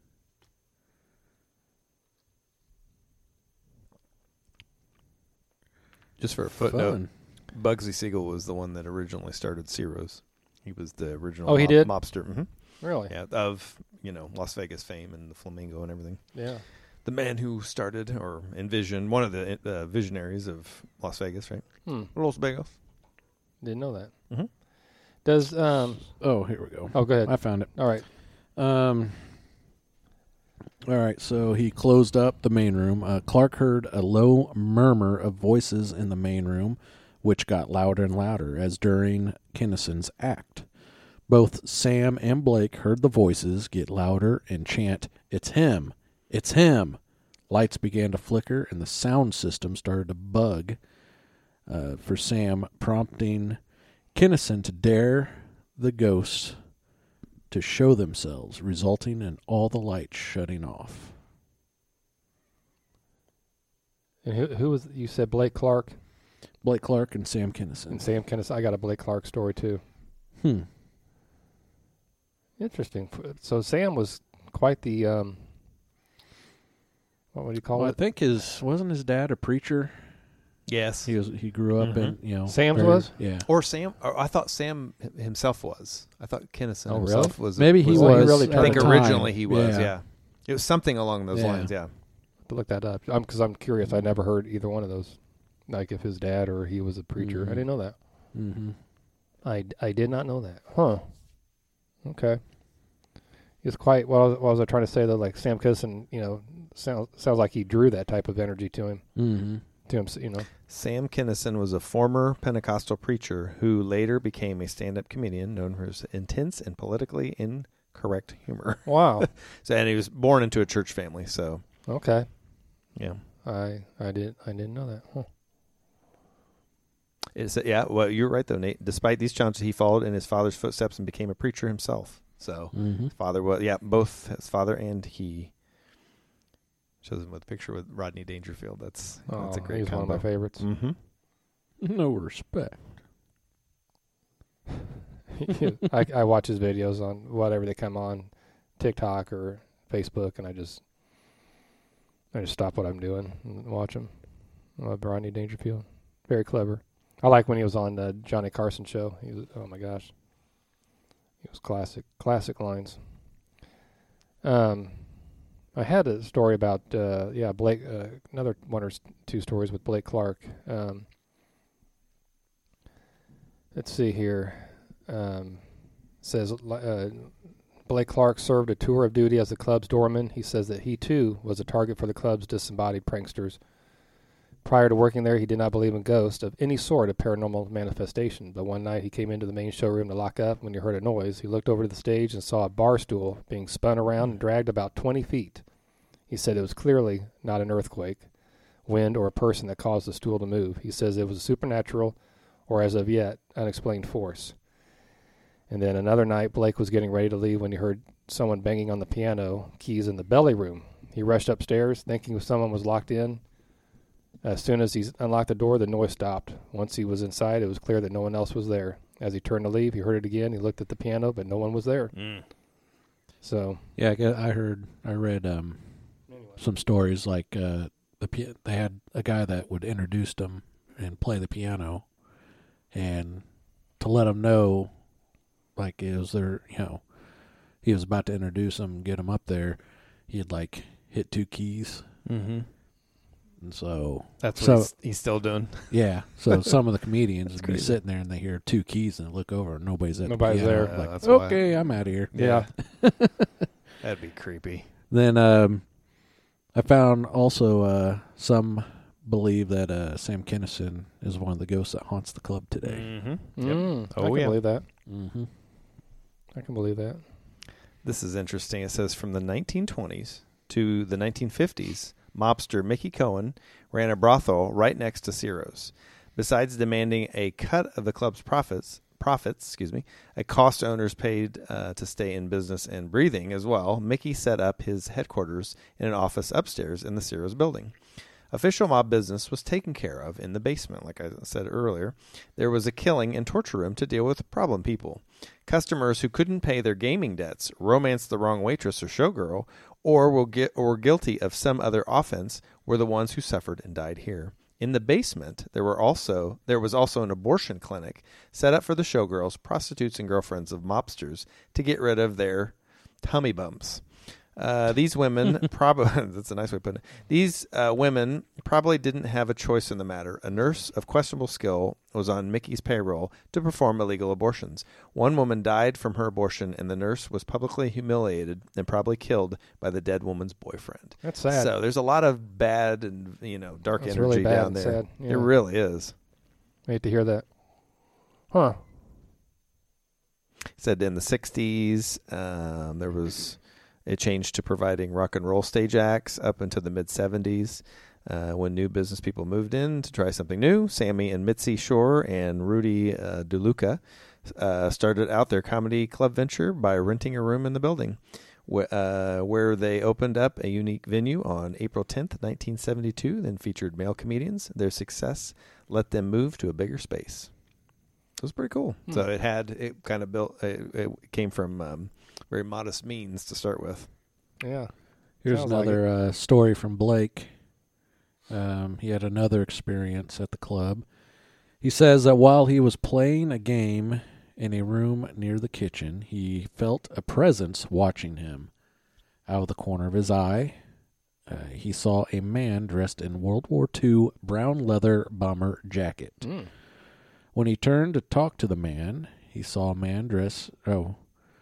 Just for a footnote, Fun. Bugsy Siegel was the one that originally started Ciro's. He was the original Oh, he mob- did? mobster. hmm Really? Yeah, of, you know, Las Vegas fame and the Flamingo and everything. Yeah. The man who started or envisioned, one of the uh, visionaries of Las Vegas, right? Hmm. Los Vegas. Didn't know that. Mm-hmm. Does um? Oh, here we go. Oh, go ahead. I found it. All right. Um. All right, so he closed up the main room. Uh, Clark heard a low murmur of voices in the main room, which got louder and louder as during Kinnison's act. Both Sam and Blake heard the voices get louder and chant, "It's him! It's him!" Lights began to flicker, and the sound system started to bug uh, for Sam, prompting Kinnison to dare the ghosts to show themselves, resulting in all the lights shutting off. And who, who was you said Blake Clark Blake Clark and Sam Kinnison. and Sam Kinnis? I got a Blake Clark story too. Hmm. Interesting. So Sam was quite the um. What would you call Well, I it? think his wasn't his dad a preacher. Yes. He was. He grew up in Mhm. you know. Sam's very- was? Yeah. Or Sam, or I thought Sam h- himself was. I thought Kinnison Oh, really? himself was. Maybe he was, Well, he was. really at I think the time. originally he was, Yeah. yeah. It was something along those Yeah. lines, yeah. To look that up, I'm because I'm curious. I never heard either one of those. Like if his dad or he was a preacher. Mhm. I didn't know that. Mm-hmm. I, I did not know that. Huh. Okay. He was quite. Well, what was I trying to say though? Like Sam Kinison, you know, sounds sounds like he drew that type of energy to him. Mm-hmm. To him, you know. Sam Kinnison was a former Pentecostal preacher who later became a stand-up comedian known for his intense and politically incorrect humor. Wow. So, and he was born into a church family, so Okay. yeah. I I did I didn't know that. Huh. It's, yeah, well, you're right though, Nate. Despite these challenges, he followed in his father's footsteps and became a preacher himself. So, Mm-hmm. his father was, yeah, both his father and he. Shows him with a picture with Rodney Dangerfield. That's Oh, that's a great he's combo. one of my favorites. Mm-hmm. No respect. I, I watch his videos on whatever they come on, TikTok or Facebook, and I just I just stop what I'm doing and watch him. I love Rodney Dangerfield. Very clever. I like when he was on the Johnny Carson show. He was, oh my gosh, he was classic, classic lines. Um, I had a story about uh, yeah Blake. Uh, another one or two stories with Blake Clark. Um, let's see here. Um, says uh, Blake Clark served a tour of duty as the club's doorman. He says that he too was a target for the club's disembodied pranksters. Prior to working there, he did not believe in ghosts of any sort of paranormal manifestation. But one night he came into the main showroom to lock up. When he heard a noise, he looked over to the stage and saw a bar stool being spun around and dragged about twenty feet. He said it was clearly not an earthquake, wind, or a person that caused the stool to move. He says it was a supernatural, or as of yet, unexplained force. And then another night, Blake was getting ready to leave when he heard someone banging on the piano keys in the belly room. He rushed upstairs, thinking someone was locked in. As soon as he unlocked the door, the noise stopped. Once he was inside, it was clear that no one else was there. As he turned to leave, he heard it again. He looked at the piano, but no one was there. Mm. So, Yeah, I, get, I heard. I read um, anyway. some stories like uh, the pi- they had a guy that would introduce them and play the piano, and to let them know, like it was their, you know, he was about to introduce them, get them up there. He'd like hit two keys, Mm-hmm. and so That's what So- he's, he's still doing. yeah. So some of the comedians would be crazy. sitting there and they hear two keys and look over and nobody's at Nobody's the piano. there. Uh, Like, that's why- okay, I'm out of here. Yeah. That'd be creepy. Then um, I found also uh, some believe that uh, Sam Kinison is one of the ghosts that haunts the club today. Mm-hmm. Mm, I Oh, can yeah. believe that. Mm-hmm. I can believe that. This is interesting. It says from the nineteen twenties to the nineteen fifties, mobster Mickey Cohen ran a brothel right next to Ciro's. Besides demanding a cut of the club's profits, profits, excuse me, a cost owners paid uh, to stay in business and breathing as well, Mickey set up his headquarters in an office upstairs in the Ciro's building. Official mob business was taken care of in the basement, like I said earlier. There was a killing and torture room to deal with problem people. Customers who couldn't pay their gaming debts, romanced the wrong waitress or showgirl, or were, gu- or were guilty of some other offense were the ones who suffered and died here. In the basement, there were also there was also an abortion clinic set up for the showgirls, prostitutes, and girlfriends of mobsters to get rid of their tummy bumps. Uh, these women probably that's a nice way of putting it. These uh, women probably didn't have a choice in the matter. A nurse of questionable skill was on Mickey's payroll to perform illegal abortions. One woman died from her abortion, and the nurse was publicly humiliated and probably killed by the dead woman's boyfriend. That's sad. So there's a lot of bad and you know dark That's energy really bad down and there. sad. Yeah. It really is. I hate to hear that. Huh. Said in the sixties, um, there was it changed to providing rock and roll stage acts up into the mid seventies. Uh, when new business people moved in to try something new, Sammy and Mitzi Shore and Rudy uh, DeLuca uh, started out their comedy club venture by renting a room in the building, wh- uh, where they opened up a unique venue on April tenth, nineteen seventy-two, then featured male comedians. Their success let them move to a bigger space. It was pretty cool. Hmm. So it had, it kind of built, it, it came from um, very modest means to start with. Yeah. Here's Sounds like another uh, story from Blake. Um, he had another experience at the club. He says that while he was playing a game in a room near the kitchen, he felt a presence watching him. Out of the corner of his eye, uh, he saw a man dressed in World War Two brown leather bomber jacket. Mm. When he turned to talk to the man, he saw a man dressed... Oh,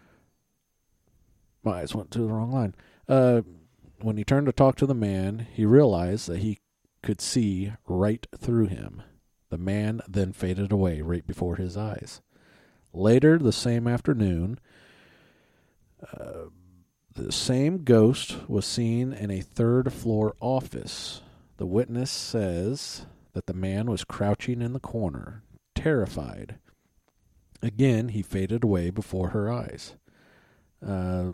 my eyes went to the wrong line. Uh, when he turned to talk to the man, he realized that he could see right through him. The man then faded away right before his eyes. Later, the same afternoon, uh, the same ghost was seen in a third-floor office. The witness says that the man was crouching in the corner, terrified. Again, he faded away before her eyes. Uh,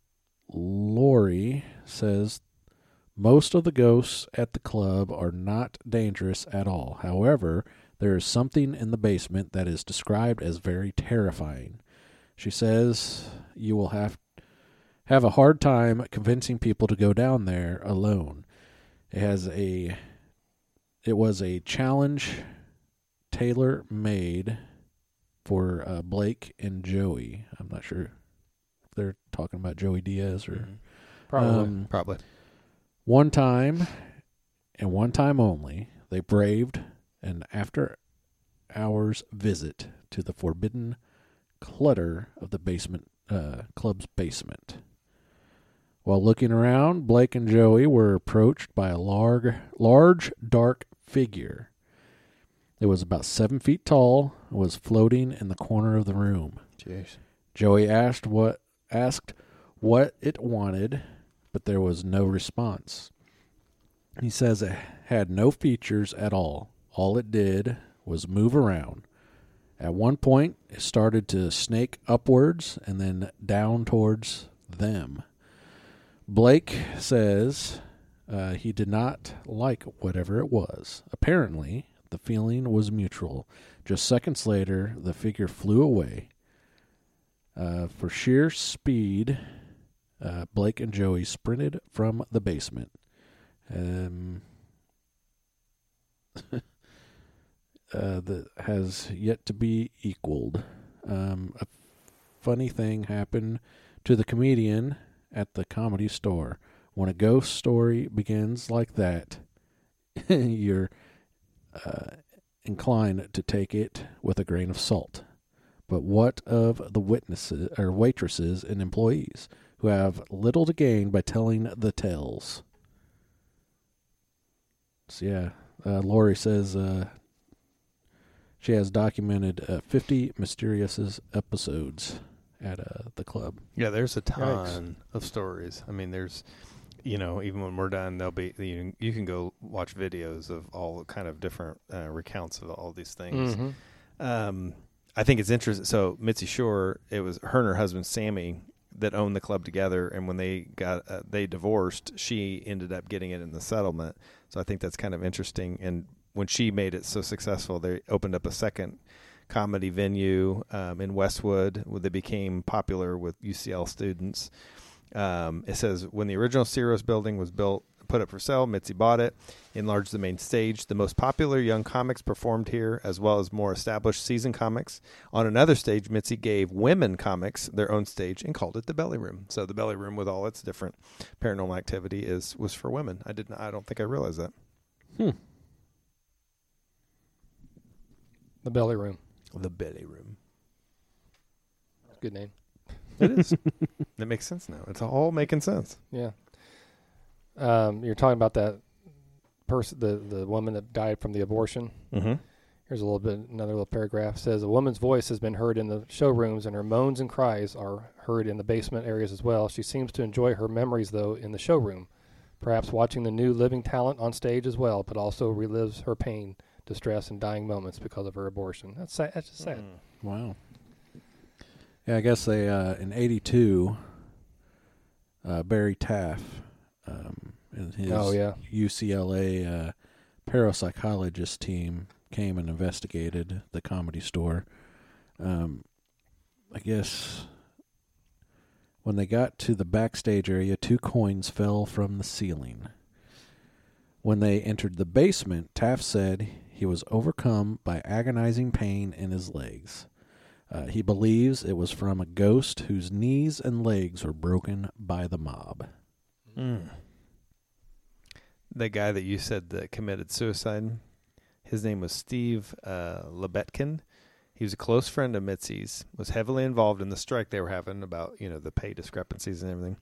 Lori says most of the ghosts at the club are not dangerous at all. However, there is something in the basement that is described as very terrifying. She says you will have have a hard time convincing people to go down there alone. It has a it was a challenge tailor made for uh, Blake and Joey. I'm not sure if they're talking about Joey Diaz or Mm-hmm. Probably. um, Probably. One time, and one time only, they braved an after-hours visit to the forbidden clutter of the basement uh, club's basement. While looking around, Blake and Joey were approached by a large, large, dark figure. It was about seven feet tall and was floating in the corner of the room. Jeez. Joey asked what asked what it wanted, but there was no response. He says it had no features at all. All it did was move around. At one point, it started to snake upwards and then down towards them. Blake says uh, he did not like whatever it was. Apparently, the feeling was mutual. Just seconds later, the figure flew away. Uh, for sheer speed, uh, Blake and Joey sprinted from the basement. Um, uh, that has yet to be equaled. Um, a funny thing happened to the comedian at the Comedy Store. When a ghost story begins like that, you're uh, inclined to take it with a grain of salt. But what of the witnesses or waitresses and employees who have little to gain by telling the tales? So yeah, uh, Lori says uh, she has documented uh, fifty mysterious episodes at uh, the club. Yeah, there's a ton Yikes. of stories. I mean, there's, you know, even when we're done, there'll be you, you can go watch videos of all kind of different uh, recounts of all these things. Mm-hmm. Um, I think it's interesting. So Mitzi Shore, it was her and her husband Sammy that owned the club together, and when they got uh, they divorced, she ended up getting it in the settlement. So I think that's kind of interesting. And when she made it so successful, they opened up a second comedy venue um, in Westwood, where they became popular with U C L students. Um, it says when the original Ciro's building was built put up for sale. Mitzi bought it, enlarged the main stage. The most popular young comics performed here, as well as more established season comics. On another stage, Mitzi gave women comics their own stage and called it the Belly Room. So the Belly Room, with all its different paranormal activity, is was for women. I didn't. I don't think I realized that. Hmm. The Belly Room. The Belly Room. Good name. It is. That makes sense now. It's all making sense. Yeah. Um, you're talking about that person, the, the woman that died from the abortion. Mm-hmm. Here's a little bit, another little paragraph. It says, a woman's voice has been heard in the showrooms, and her moans and cries are heard in the basement areas as well. She seems to enjoy her memories, though, in the showroom, perhaps watching the new living talent on stage as well, but also relives her pain, distress, and dying moments because of her abortion. That's sad. That's just sad. Mm. Wow. Yeah, I guess they uh, in eighty-two, uh, Barry Taff, um, and his Oh, yeah. U C L A uh, parapsychologist team came and investigated the Comedy Store. Um, I guess when they got to the backstage area, two coins fell from the ceiling. When they entered the basement, Taff said he was overcome by agonizing pain in his legs. Uh, he believes it was from a ghost whose knees and legs were broken by the mob. Mm. The guy that you said that committed suicide, his name was Steve uh, Lebetkin. He was a close friend of Mitzi's, was heavily involved in the strike they were having about, you know, the pay discrepancies and everything.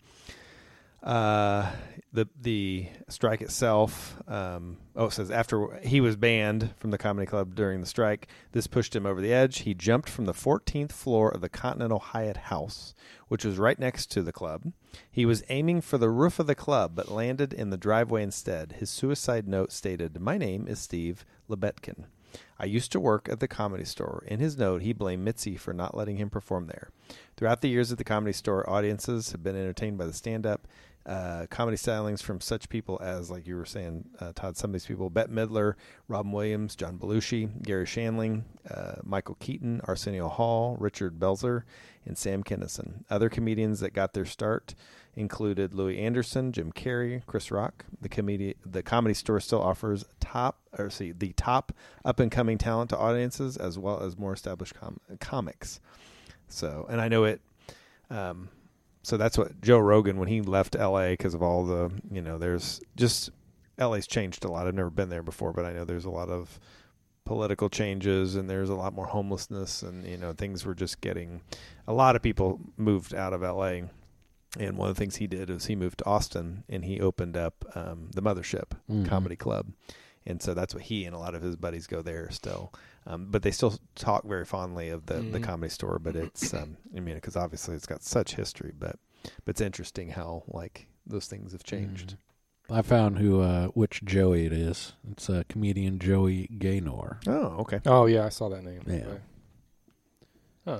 Uh, the the strike itself, um, oh, it says after he was banned from the comedy club during the strike, this pushed him over the edge. He jumped from the fourteenth floor of the Continental Hyatt House, which was right next to the club. He was aiming for the roof of the club, but landed in the driveway instead. His suicide note stated, "My name is Steve Lebetkin. I used to work at the Comedy Store." In his note, he blamed Mitzi for not letting him perform there. Throughout the years at the Comedy Store, audiences have been entertained by the stand-up uh, comedy stylings from such people as, like you were saying, uh, Todd, some of these people, Bette Midler, Robin Williams, John Belushi, Gary Shandling, uh, Michael Keaton, Arsenio Hall, Richard Belzer, and Sam Kinison. Other comedians that got their start included Louis Anderson, Jim Carrey, Chris Rock. The comedy, the Comedy Store still offers top, or see, the top up-and-coming talent to audiences, as well as more established com- comics. So, and I know it. Um, so that's what Joe Rogan, when he left L A because of all the, you know, there's just L A's changed a lot. I've never been there before, but I know there's a lot of political changes, and there's a lot more homelessness, and you know, things were just getting. A lot of people moved out of L A. And one of the things he did was he moved to Austin, and he opened up um, the Mothership Mm-hmm. Comedy Club. And so that's what he and a lot of his buddies go there still. Um, but they still talk very fondly of the, Mhm. the Comedy Store. But it's, um, I mean, because obviously it's got such history. But but it's interesting how, like, those things have changed. I found who uh, which Joey it is. It's uh, comedian Joey Gaynor. Oh, okay. Oh, yeah, I saw that name. Yeah. Right. Huh.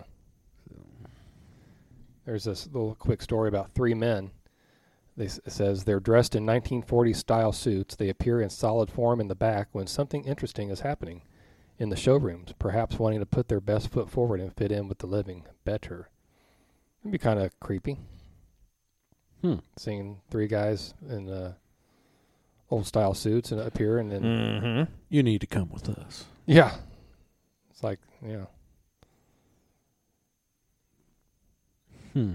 There's this little quick story about three men. They, it says they're dressed in nineteen forties style suits. They appear in solid form in the back when something interesting is happening in the showrooms, perhaps wanting to put their best foot forward and fit in with the living better. It'd be kind of creepy. Hmm. Seeing three guys in uh, old style suits and appear, and then Mm-hmm. You need to come with us. yeah, it's like yeah. Hmm.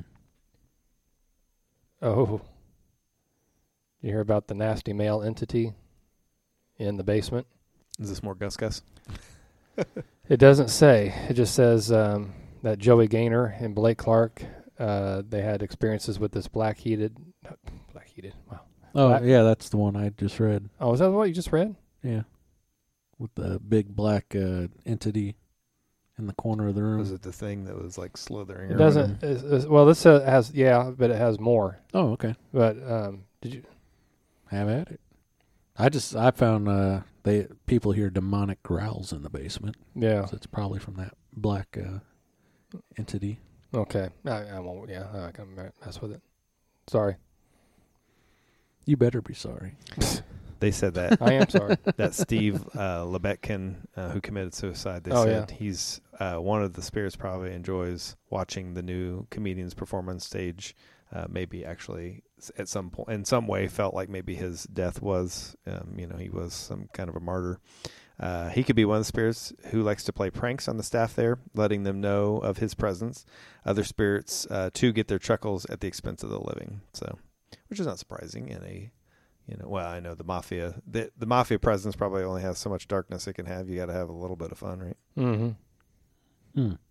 Oh, you hear about the nasty male entity in the basement? Is this more Gus Gus? It doesn't say. It just says um, that Joey Gaynor and Blake Clark, uh, they had experiences with this black-heated, black-heated, wow. Oh, Black- yeah, that's the one I just read. Oh, is that what you just read? Yeah. With the big black uh, entity in the corner of the room. Was it the thing that was like slithering? It or doesn't, it's, it's, well, this uh, has, yeah, but it has more. Oh, okay. But um, did you, Have at it. I just, I found uh, they people hear demonic growls in the basement. yeah, So it's probably from that black uh, entity. okay. I, I won't, yeah, I can mess with it. Sorry. You better be sorry. They said that I am sorry. that Steve uh, Lebetkin, uh, who committed suicide, they Oh, said yeah. he's uh, one of the spirits probably enjoys watching the new comedians perform on stage. Uh, maybe actually at some point, in some way, felt like maybe his death was, um, you know, he was some kind of a martyr. Uh, he could be one of the spirits who likes to play pranks on the staff there, letting them know of his presence. Other spirits, uh, too, get their chuckles at the expense of the living. So, which is not surprising in a, you know, well, I know the mafia, the, the mafia presence probably only has so much darkness it can have. You got to have a little bit of fun, right? Mm-hmm. Hmm.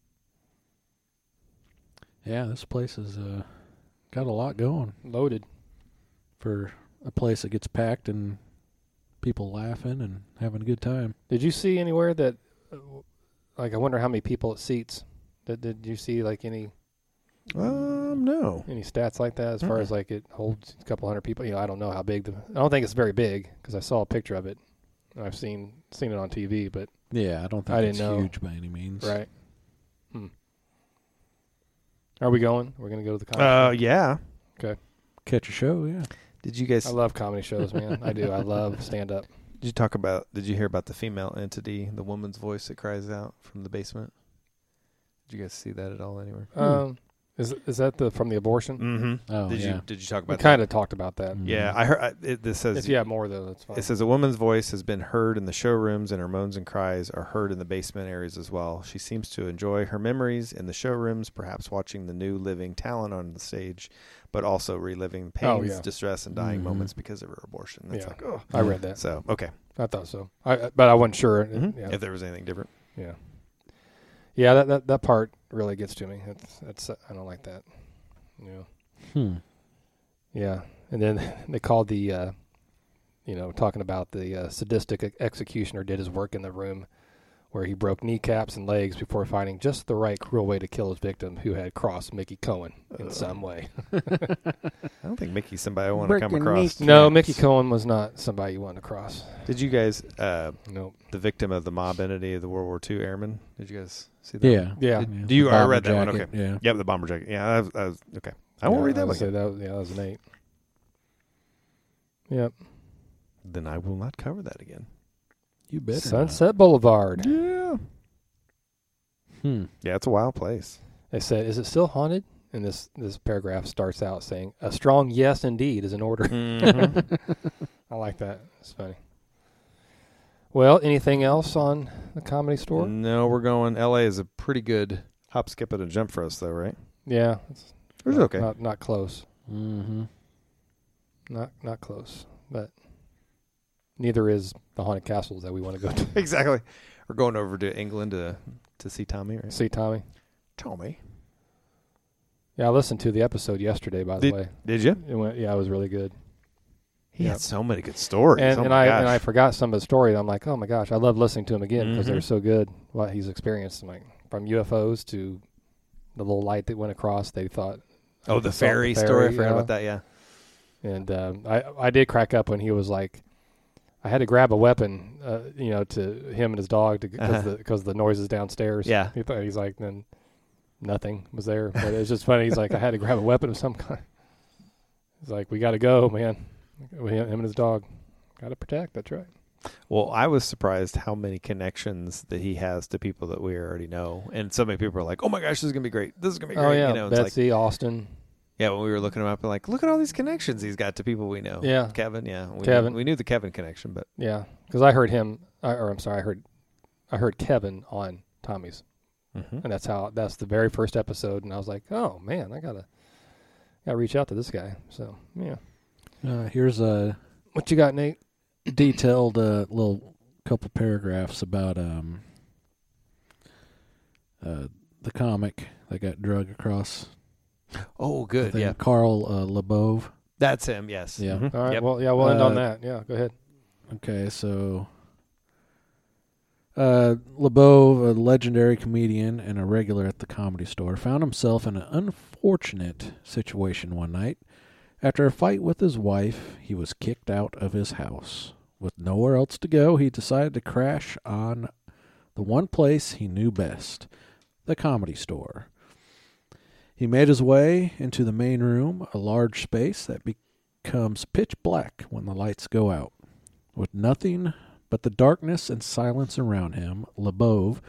Yeah, this place has uh, got a lot going Loaded. for a place that gets packed and people laughing and having a good time. Did you see anywhere that, uh, like, I wonder how many people it seats? Did, did you see, like, any Um, no. any stats like that as far Mm-mm. as, like, it holds a couple hundred people? You know, I don't know how big. The, I don't think it's very big because I saw a picture of it. I've seen seen it on T V, but, Yeah, I don't think I it's didn't know. huge by any means. right. Hmm. Are we going? We're going to go to the comedy Uh, show? yeah. Catch a show, yeah. Did you guys? I love comedy shows, man. I do. I love stand-up. Did you talk about? Did you hear about the female entity, the woman's voice that cries out from the basement? Did you guys see that at all anywhere? Um, is is that the from the abortion? Mm-hmm. Oh, did yeah. you Did you talk We about kind of talked about that. Mm. Yeah, I heard. I, it, this says If you have more, though, that's fine. it says a woman's voice has been heard in the showrooms, and her moans and cries are heard in the basement areas as well. She seems to enjoy her memories in the showrooms, perhaps watching the new living talent on the stage, but also reliving pains, Oh, yeah. distress, and dying Mhm. moments because of her abortion. That's Yeah. like, oh. I read that. So okay, I thought so. I, I- but I wasn't sure. Mhm. Yeah. If there was anything different. Yeah, yeah. That, that that part really gets to me. That's that's I don't like that. Yeah, Hmm. yeah. And then they called the, uh, you know, talking about the uh, sadistic ex- executioner did his work in the room, where he broke kneecaps and legs before finding just the right cruel way to kill his victim, who had crossed Mickey Cohen in Uh. some way. I don't think Mickey's somebody I want to come Breaking across. No, Mickey Cohen was not somebody you wanted to cross. Did you guys, uh, Nope. the victim of the mob entity of the World War Two airmen? Did you guys see that? Yeah. one? Yeah. Did, Yeah. do you? The I bomber read that one. jacket, Okay. Yeah. Yep, the bomber jacket. Yeah, I was, I was okay. I won't Yeah, read that I one. would say that was, yeah, that was Nate. Yep. Then I will not cover that again. You better. Sunset Boulevard. Yeah. not. Hmm. Yeah, it's a wild place. They said, "Is it still haunted?" And this this paragraph starts out saying, "A strong yes, indeed, is in order." Mhm. I like that. It's funny. Well, anything else on the Comedy Store? No, we're going. L A is a pretty good hop, skip, and a jump for us, though, right? Yeah, it's It was not, okay. Not not close. Mm-hmm. Not not close. But neither is the haunted castles that we want to go to Exactly. We're going over to England to to see Tommy, right? see Tommy. Tommy. Yeah, I listened to the episode yesterday. By the way, Did you? it went. Yeah, it was really good. He Yeah. had so many good stories. And, oh and my I gosh. and I forgot some of the story. I'm like, oh my gosh, I love listening to him again because Mhm. they're so good. What he's experienced, like from U F Os to the little light that went across. They thought, oh, the they saw fairy story. I forgot yeah. about that. Yeah. And um, I I did crack up when he was like, I had to grab a weapon, uh, you know, to him and his dog because Uh-huh. the because the noise is downstairs. Yeah. he thought he's like then nothing was there, but it's just funny. He's like, I had to grab a weapon of some kind. He's like, we got to go, man. Him and his dog got to protect. That's right. Well, I was surprised how many connections that he has to people that we already know, and so many people are like, "Oh my gosh, this is gonna be great! This is gonna be great!" Oh yeah, you know, it's like, Betsy, Austin. yeah, when we were looking him up, we're like, "Look at all these connections he's got to people we know." Yeah. Kevin, yeah, we Kevin. knew, we knew the Kevin connection, but Yeah, because I heard him, I, or I'm sorry, I heard, I heard Kevin on Tommy's, Mhm. and that's how that's the very first episode, and I was like, oh man, I gotta, gotta reach out to this guy. So yeah, Uh, here's a what you got, Nate? detailed uh, little couple paragraphs about um uh the comic that got drug across. oh, the good, thing, yeah, Carl uh, LeBove. that's him. Yes, Yeah. Mhm. All right, Yep. well, yeah, we'll end on Uh, that. Yeah, go ahead. Okay, so uh, LeBeau, a legendary comedian and a regular at the Comedy Store, found himself in an unfortunate situation one night. After a fight with his wife, he was kicked out of his house. With nowhere else to go, he decided to crash on the one place he knew best, the Comedy Store. He made his way into the main room, a large space that becomes pitch black when the lights go out. With nothing but the darkness and silence around him, LeBeau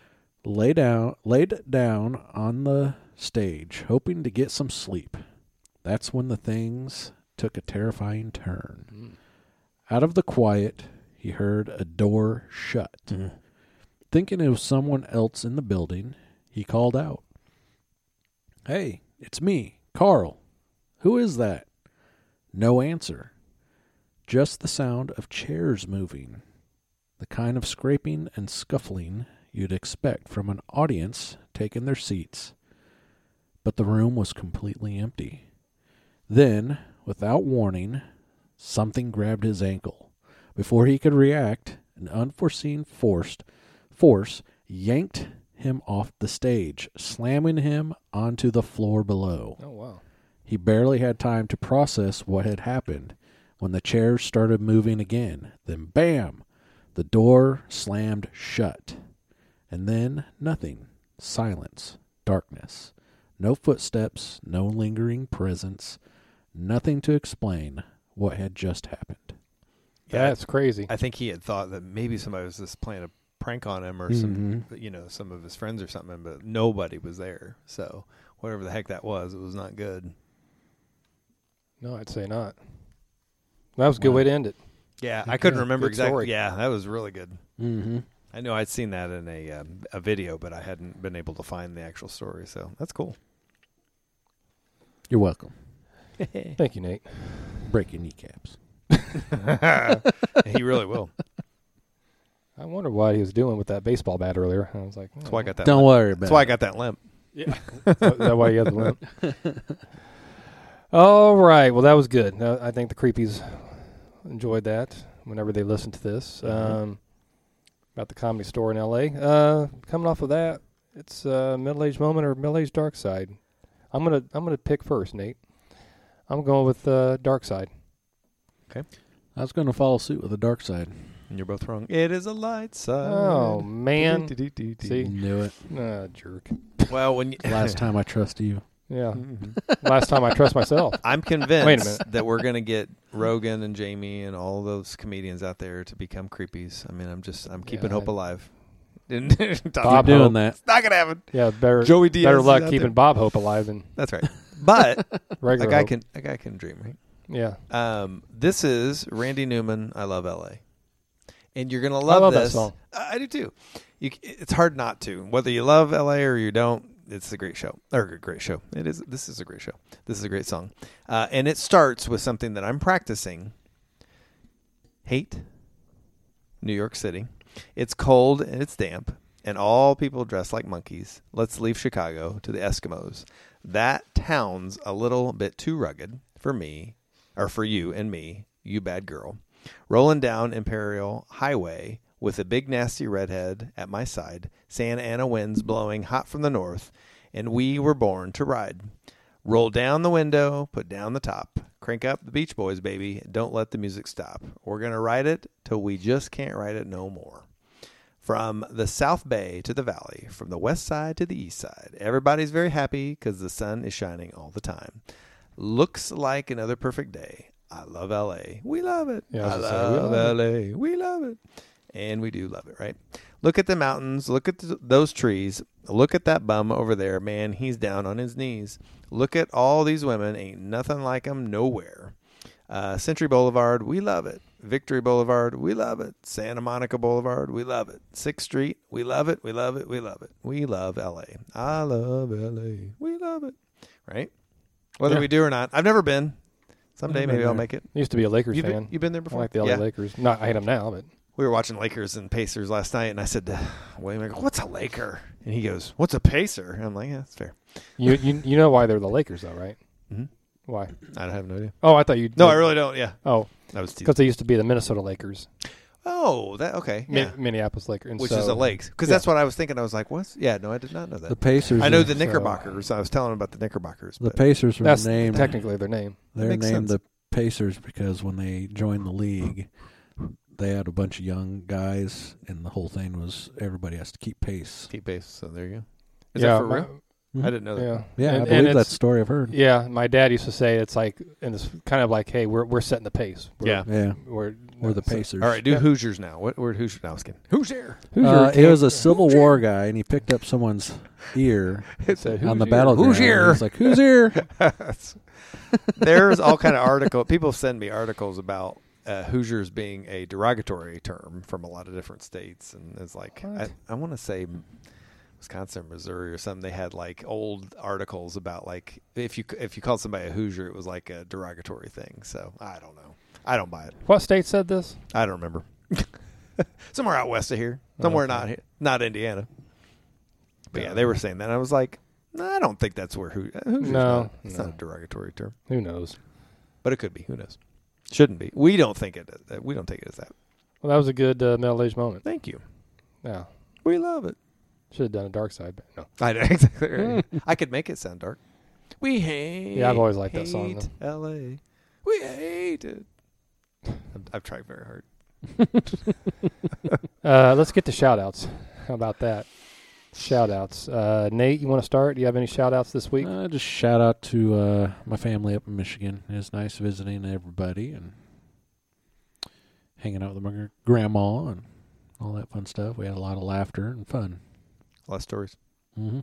lay down, laid down on the stage, hoping to get some sleep. That's when the things took a terrifying turn. Mm. Out of the quiet, he heard a door shut. Mm. Thinking it was someone else in the building, he called out, "Hey, it's me, Carl. Who is that?" No answer. Just the sound of chairs moving. The kind of scraping and scuffling you'd expect from an audience taking their seats. But the room was completely empty. Then, without warning, something grabbed his ankle. Before he could react, an unforeseen forced force yanked him off the stage, slamming him onto the floor below. Oh, wow. He barely had time to process what had happened when the chairs started moving again. Then, bam! The door slammed shut. And then nothing. Silence. Darkness. No footsteps. No lingering presence. Nothing to explain what had just happened. Yeah, That's crazy. I think he had thought that maybe somebody was just playing a prank on him or Mhm. some, you know, some of his friends or something, but nobody was there. So whatever the heck that was, it was not good. No, I'd say not. That was a good Wow. way to end it. Yeah, Good- I couldn't good- remember good exactly. story. Yeah, that was really good. Mm-hmm. I know I'd seen that in a um, a video, but I hadn't been able to find the actual story. So that's cool. You're welcome. Thank you, Nate. Break your kneecaps. He really will. I wondered what he was doing with that baseball bat earlier. I was like, That's why I got that. Don't limp. worry about That's why I it. got that limp. Yeah. Is that why you had the limp? All right. Well, that was good. Uh, I think the creepies enjoyed that whenever they listened to this. Mhm. Um, about the Comedy Store in L A. Uh, coming off of that, it's uh, middle-aged moment or middle-aged dark side. I'm gonna I'm gonna pick first, Nate. I'm going with uh, dark side. I was going to follow suit with the dark side. And you're both wrong. It is a light side. Oh man, See? Knew it. ah, jerk. Well, when you, Last time I trusted you. Yeah. Mhm. Last time I trust myself. I'm convinced Wait a minute. that we're going to get Rogan and Jamie and all those comedians out there to become creepies. I mean, I'm just I'm keeping Yeah, hope I- alive. Bob Keep Hope. doing that. It's not going to happen. Yeah, better Joey Diaz better is luck out keeping there. Bob Hope alive than That's right. But a regular guy Hope. can a guy can dream, right? Yeah. Um, this is Randy Newman. I love L A, and you're gonna love, love that this. song. I I do too. You, c- it's hard not to. Whether you love L A or you don't, it's a great show. Or a great show. It is. This is a great show. This is a great song, uh, and it starts with something that I'm practicing. Hate New York City. It's cold and it's damp, and all people dress like monkeys. Let's leave Chicago to the Eskimos. That town's a little bit too rugged for me, or for you and me, you bad girl. Rolling down Imperial Highway with a big nasty redhead at my side, Santa Ana winds blowing hot from the north, and we were born to ride. Roll down the window, put down the top, crank up the Beach Boys, baby, don't let the music stop. We're going to ride it till we just can't ride it no more. From the South Bay to the Valley, from the west side to the east side, everybody's very happy because the sun is shining all the time. Looks like another perfect day. I love L A. We love it. Yeah, I I was gonna say, we love love L A. We love it. And we do love it, right? Look at the mountains. Look at th- those trees. Look at that bum over there. Man, he's down on his knees. Look at all these women. Ain't nothing like 'em nowhere. Uh, Century Boulevard, we love it. Victory Boulevard, we love it. Santa Monica Boulevard, we love it. Sixth Street, we love it. We love it. We love it. We love L A. I love L A. We love it. Right? Whether Yeah. we do or not. I've never been. Someday I've been maybe I'll there. make it. Used to be a Lakers You've fan. been, you been there I before? like the L A Yeah. Lakers. Not I hate them now, but We were watching Lakers and Pacers last night, and I said to William, I go, what's a Laker? And he goes, what's a Pacer? And I'm like, yeah, that's fair. you you you know why they're the Lakers though, right? Mm-hmm. Why? I don't have no idea. Oh, I thought you. No, I really don't. Yeah. Oh, I was teasing. because they used to be the Minnesota Lakers, Oh, that okay. Mi- Yeah. Minneapolis Lakers, and Which so, is a Lakes. Because yeah. that's what I was thinking. I was like, what's? Yeah, no, I did not know that. The Pacers. I know are- the so- Knickerbockers. I was telling him about the Knickerbockers. The But Pacers were That's named. technically their name. They're makes named sense. the Pacers because when they joined the league, they had a bunch of young guys, and the whole thing was everybody has to keep pace. keep pace. So there you go. Is yeah, that for my, real? Mhm. I didn't know that. Yeah, Yeah, And- I and believe that it's- story I've heard. Yeah, my dad used to say it's like, and it's kind of like, hey, we're we're setting the pace. We're, Yeah. Yeah, we're we're the so- Pacers. All right, do Yeah. Hoosiers now. What word Hoosiers now? Skin. Hoosier. Who's Uh, your it team? was a Civil War guy, and he picked up someone's ear It's a on the Hoosier. battleground. Hoosier. He's like, "Who's here?" There's all kind of article. People send me articles about uh, Hoosiers being a derogatory term from a lot of different states, and it's like I, What? I want to say Wisconsin, or Missouri, or something. They had like old articles about like if you if you called somebody a Hoosier, it was like a derogatory thing. So I don't know. I don't buy it. What state said this? I don't remember. Somewhere out west of here. Somewhere Okay. not here, not Indiana. But yeah, they were saying that. And I was like, no, I don't think that's where Hoo- Hoosiers. No, not, it's no. not a derogatory term, Who knows? but it could be. Who knows? Shouldn't be. We don't think it. uh, We don't take it as that. Well, that was a good uh, middle aged moment. Thank you. Yeah, We love it. should have done a dark side, but no. I know exactly. Right. I could make it sound dark. We hate. Yeah, I've always liked that song, hate L A. We hate it. I've, I've tried very hard. Uh, let's get to shout outs. How about that? Shout outs. Uh, Nate, you want to start? Do you have any shout outs this week? Uh, just shout out to uh, my family up in Michigan. It's nice visiting everybody and hanging out with my gr- grandma and all that fun stuff. We had a lot of laughter and fun. A lot of stories. Mm-hmm.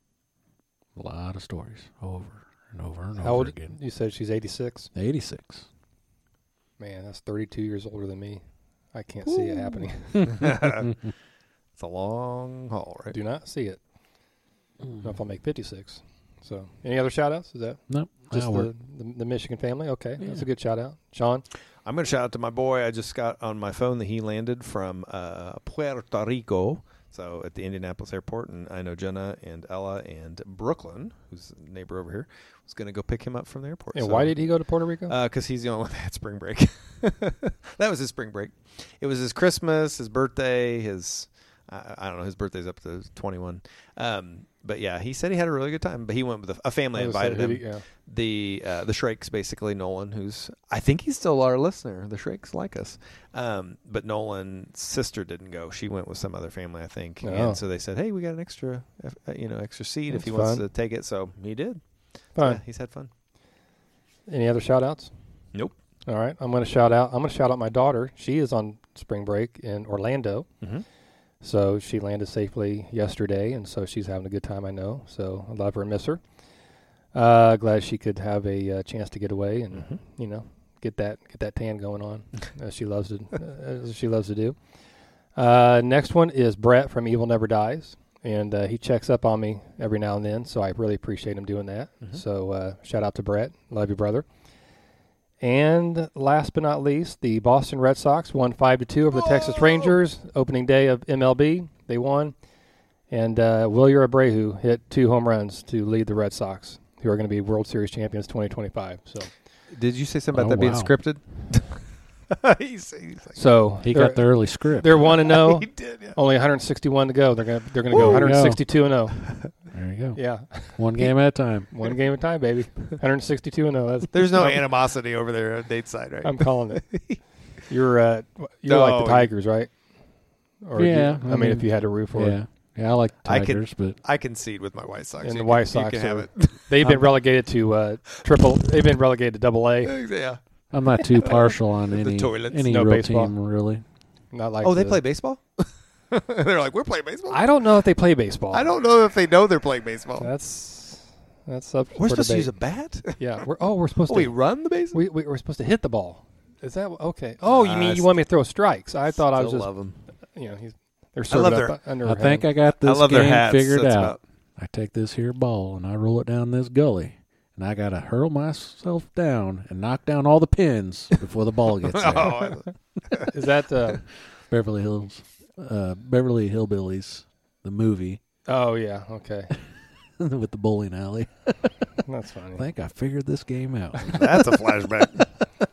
A lot of stories over and over and How over old? again. You said she's eighty-six. eighty-six. Man, that's thirty-two years older than me. I can't see it happening. It's a long haul, right? Do not see it. I don't know if I'll make fifty-six. So, any other shout outs? Is that Nope. just that'll the, work. the, the Michigan family? Okay, that's Yeah. a good shout out. Sean? I'm going to shout out to my boy. I just got on my phone that he landed from uh, Puerto Rico, so at the Indianapolis airport, and I know Jenna and Ella and Brooklyn, who's a neighbor over here, was going to go pick him up from the airport. And So- why did he go to Puerto Rico? Because he's the only one that had spring break. That was his spring break. It was his Christmas, his birthday, his I, I don't know. His birthday's up to twenty-one. Um, but yeah, he said he had a really good time. But he went with a, a family I was gonna invited say, him. who do you- yeah. The uh, the Shrakes, basically Nolan, who's I think he's still our listener. The Shrakes like us. Um, but Nolan's sister didn't go. She went with some other family, I think. Oh. And so they said, hey, we got an extra, uh, you know, extra seat if That's he wants fun. to take it. So he did. Fine. Yeah, he's had fun. Any other shout outs? Nope. All right. I'm going to shout out. I'm going to shout out my daughter. She is on spring break in Orlando. Mm-hmm. So she landed safely yesterday, and so she's having a good time, I know. So I love her and miss her. Uh, glad she could have a uh, chance to get away and, Mhm. you know, get that get that tan going on as she loves to as she loves to do. Uh, next one is Brett from Evil Never Dies, and uh, he checks up on me every now and then, so I really appreciate him doing that. Mhm. So uh, shout out to Brett. Love you, brother. And last but not least, the Boston Red Sox won five to two over the Texas Rangers. Opening day of M L B, they won, and uh, Wilyer Abreu hit two home runs to lead the Red Sox, who are going to be World Series champions twenty twenty-five. So, Did you say something about Oh, that being wow. scripted? he's, he's like, so He they're- got the early script. They're one and zero. he did, yeah. Only one hundred sixty-one to go. They're gonna they're gonna go Woo! one hundred sixty-two and zero. There you go. Yeah, One game at a time. one game at a time, baby. one hundred sixty-two and zero. That's There's no I'm- animosity over there at Nate's side, right? I'm calling it. You're uh, you're like No, the Tigers, right? Or do you- Yeah, I, I mean, mean, if you had to root for Yeah. it, Yeah, I like I could- Tigers, but I concede with my White Sox. And You the can- White you Sox can have are- it. they've been relegated to uh, triple. They've been relegated to double A. yeah. I'm not too partial on The any toilets. any No real baseball. team, really. Not like Oh, they the- play baseball? They're like, we're playing baseball? I don't know if they play baseball. I don't know if they know they're playing baseball. That's that's up. We're for supposed to debate. use a bat? Yeah. We're, oh, we're supposed Oh, to. we run the base? We, we we're supposed to hit the ball. Is that okay? Oh, you Uh, mean you want me to throw strikes? I thought I was Still just love them. you know he's they're I serving love up their- under. I think I got I this love their game hats. figured That's out. about- I take this here ball and I roll it down this gully, and I gotta hurl myself down and knock down all the pins before the ball gets there. Oh, is that. Uh, Beverly Hills, uh, Beverly Hillbillies, the movie oh yeah. Okay. with the bowling alley. That's funny. I think I figured this game out. that's a flashback.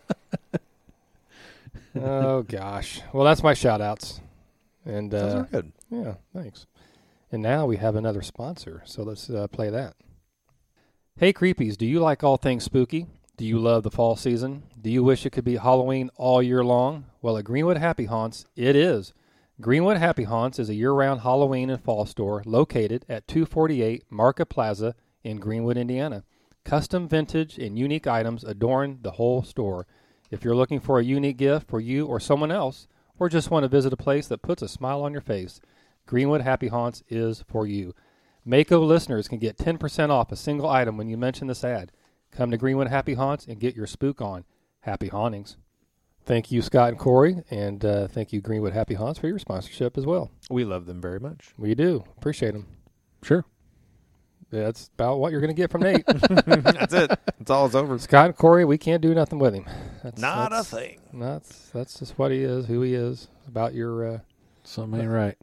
Oh gosh. Well, that's my shout outs. And Those uh, are good. yeah, thanks. And now we have another sponsor, so let's uh, play that. Hey Creepies, do you like all things spooky? Do you love the fall season? Do you wish it could be Halloween all year long? Well, at Greenwood Happy Haunts, it is. Greenwood Happy Haunts is a year-round Halloween and fall store located at two forty-eight Market Plaza in Greenwood, Indiana. Custom vintage and unique items adorn the whole store. If you're looking for a unique gift for you or someone else, or just want to visit a place that puts a smile on your face, Greenwood Happy Haunts is for you. Mako listeners can get ten percent off a single item when you mention this ad. Come to Greenwood Happy Haunts and get your spook on. Happy hauntings. Thank you, Scott and Corey, and uh, thank you, Greenwood Happy Haunts, for your sponsorship as well. We love them very much. We do. Appreciate them. Sure. That's about what you're going to get from Nate. That's it. It's all it's over. Scott and Corey, we can't do nothing with him. That's, Not that's, a thing. That's, that's just what he is, who he is, about your... Uh, Something ain't right.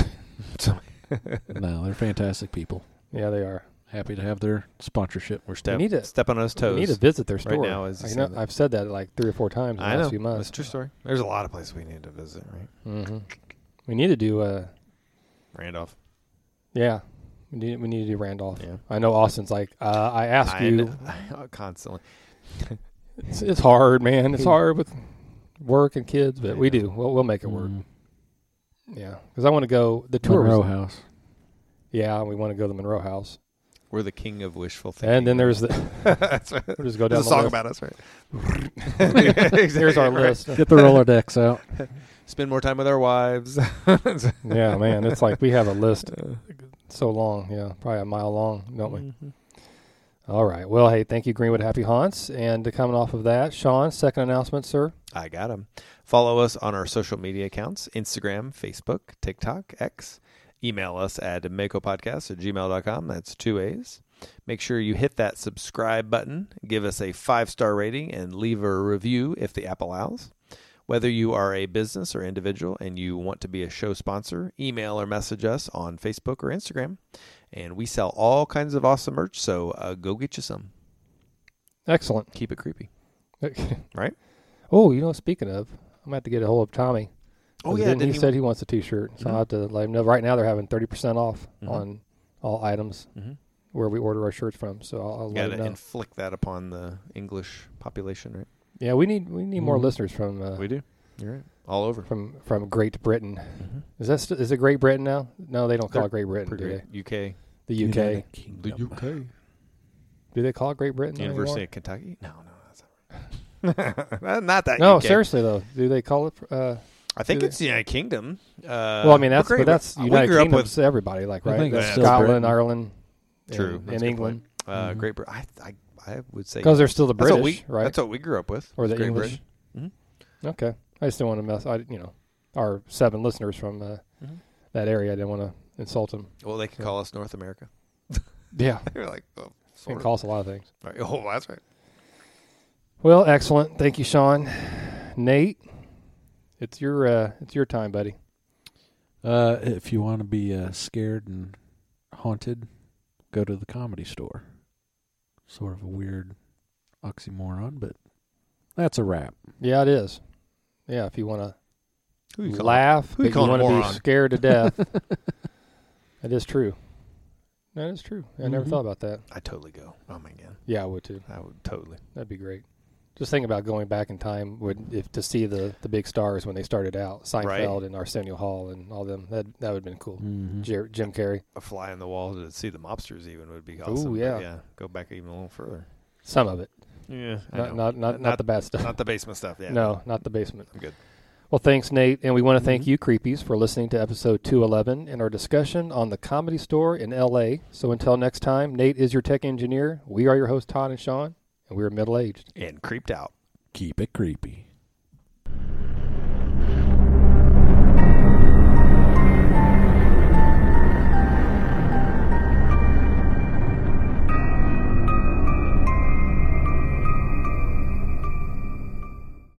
No, they're fantastic people. yeah, they are. Happy to have their sponsorship. We're step, We need to- stepping on his toes. We need to visit their store. Right now, as you I say know, that. I've said that like three or four times in the I last know. few months. That's a true story. There's a lot of places we need to visit, right? Mm-hmm. We need to do... Uh, Randolph. yeah, we need, we need to do Randolph. Yeah. I know Austin's like, uh, I ask I you... know- constantly. It's, it's hard, man. It's hard with work and kids, but I we know. do. We'll, we'll make it work. Mm. Yeah, because I want to go. The tour. Monroe was- House. Yeah, we want to go to the Monroe House, We're the king of wishful thinking. and then there's the. That's right. We'll just go down There's a the song list. about us, right? Here's our Right. list. Get the Rolodex out. Spend more time with our wives. Yeah, man, it's like we have a list so long. Yeah, probably a mile long, don't we? Mhm. All right. Well, hey, thank you, Greenwood Happy Haunts, and coming off of that, Sean, second announcement, sir. I got them. Follow us on our social media accounts, Instagram, Facebook, TikTok, X. Email us at makopodcast at gmail dot com. That's two A's. Make sure you hit that subscribe button, give us a five-star rating, and leave a review if the app allows. Whether you are a business or individual and you want to be a show sponsor, email or message us on Facebook or Instagram. And we sell all kinds of awesome merch, so uh, go get you some. Excellent. Keep it creepy. Right? Oh, you know, speaking of, I'm going to have to get a hold of Tommy. Oh, yeah. Didn't didn't he, said he wants a T-shirt, so Mhm. I'll have to let him know. Right now, they're having thirty percent off Mhm. on all items Mm-hmm. where we order our shirts from. So I'll, I'll let Got him to know. inflict that upon the English population, right? Yeah, we need we need more Mhm. listeners from uh, We do. You're right. All over. from from Great Britain. Mm-hmm. Is that st- is it Great Britain now? No, they don't call They're it Great Britain, do Pretty they? great. U K. The U K. United Kingdom. U K. Do they call it Great Britain University anymore? of Kentucky? No, no, that's not, not that. No, U K. seriously though, do they call it? Uh, I think Do it's the United Kingdom. Uh, well, I mean that's Great but that's Britain- United we grew up Kingdom's with everybody, like I right? think That's it's still Scotland, Britain. Ireland, True. and, That's and a good England, uh, Mhm. Great Britain. I, I, I would say because they're still the that's British, what we, right? That's what we grew up with. Or the Great English. Britain. Okay, I just didn't want to mess. I you know our seven listeners from uh, Mhm. that area. I didn't want to insult them. Well, they can call us North America. Yeah, They're like, oh, they sort can of. call us a lot of things. Right. Oh, that's right. Well, excellent. Thank you, Sean. Nate, it's your uh, it's your time, buddy. Uh, if you want to be uh, scared and haunted, go to the Comedy Store. Sort of a weird oxymoron, but that's a wrap. Yeah, it is. Yeah, if you want Who to you calling? laugh, who but you you calling want a to be moron? scared to death. That is true. That is true. I never Mhm. thought about that. I totally go. Oh my god, Yeah, I would too. I would totally. That'd be great. Just think about going back in time would if to see the, the big stars when they started out, Seinfeld Right. and Arsenio Hall and all them. That that would have been cool. Mm-hmm. Jer- Jim Carrey. A fly on the wall to see the mobsters even would be awesome. but yeah. yeah. Go back even a little further. Some of it, Yeah, I not, know. not not not the bad stuff. not the basement stuff. Yeah, No, not the basement. I'm good. Well, thanks, Nate. And we want to thank Mhm. you, Creepies, for listening to episode two eleven and our discussion on the Comedy Store in L A. So until next time, Nate is your tech engineer. We are your hosts, Todd and Sean, and we're middle-aged. And creeped out. Keep it creepy.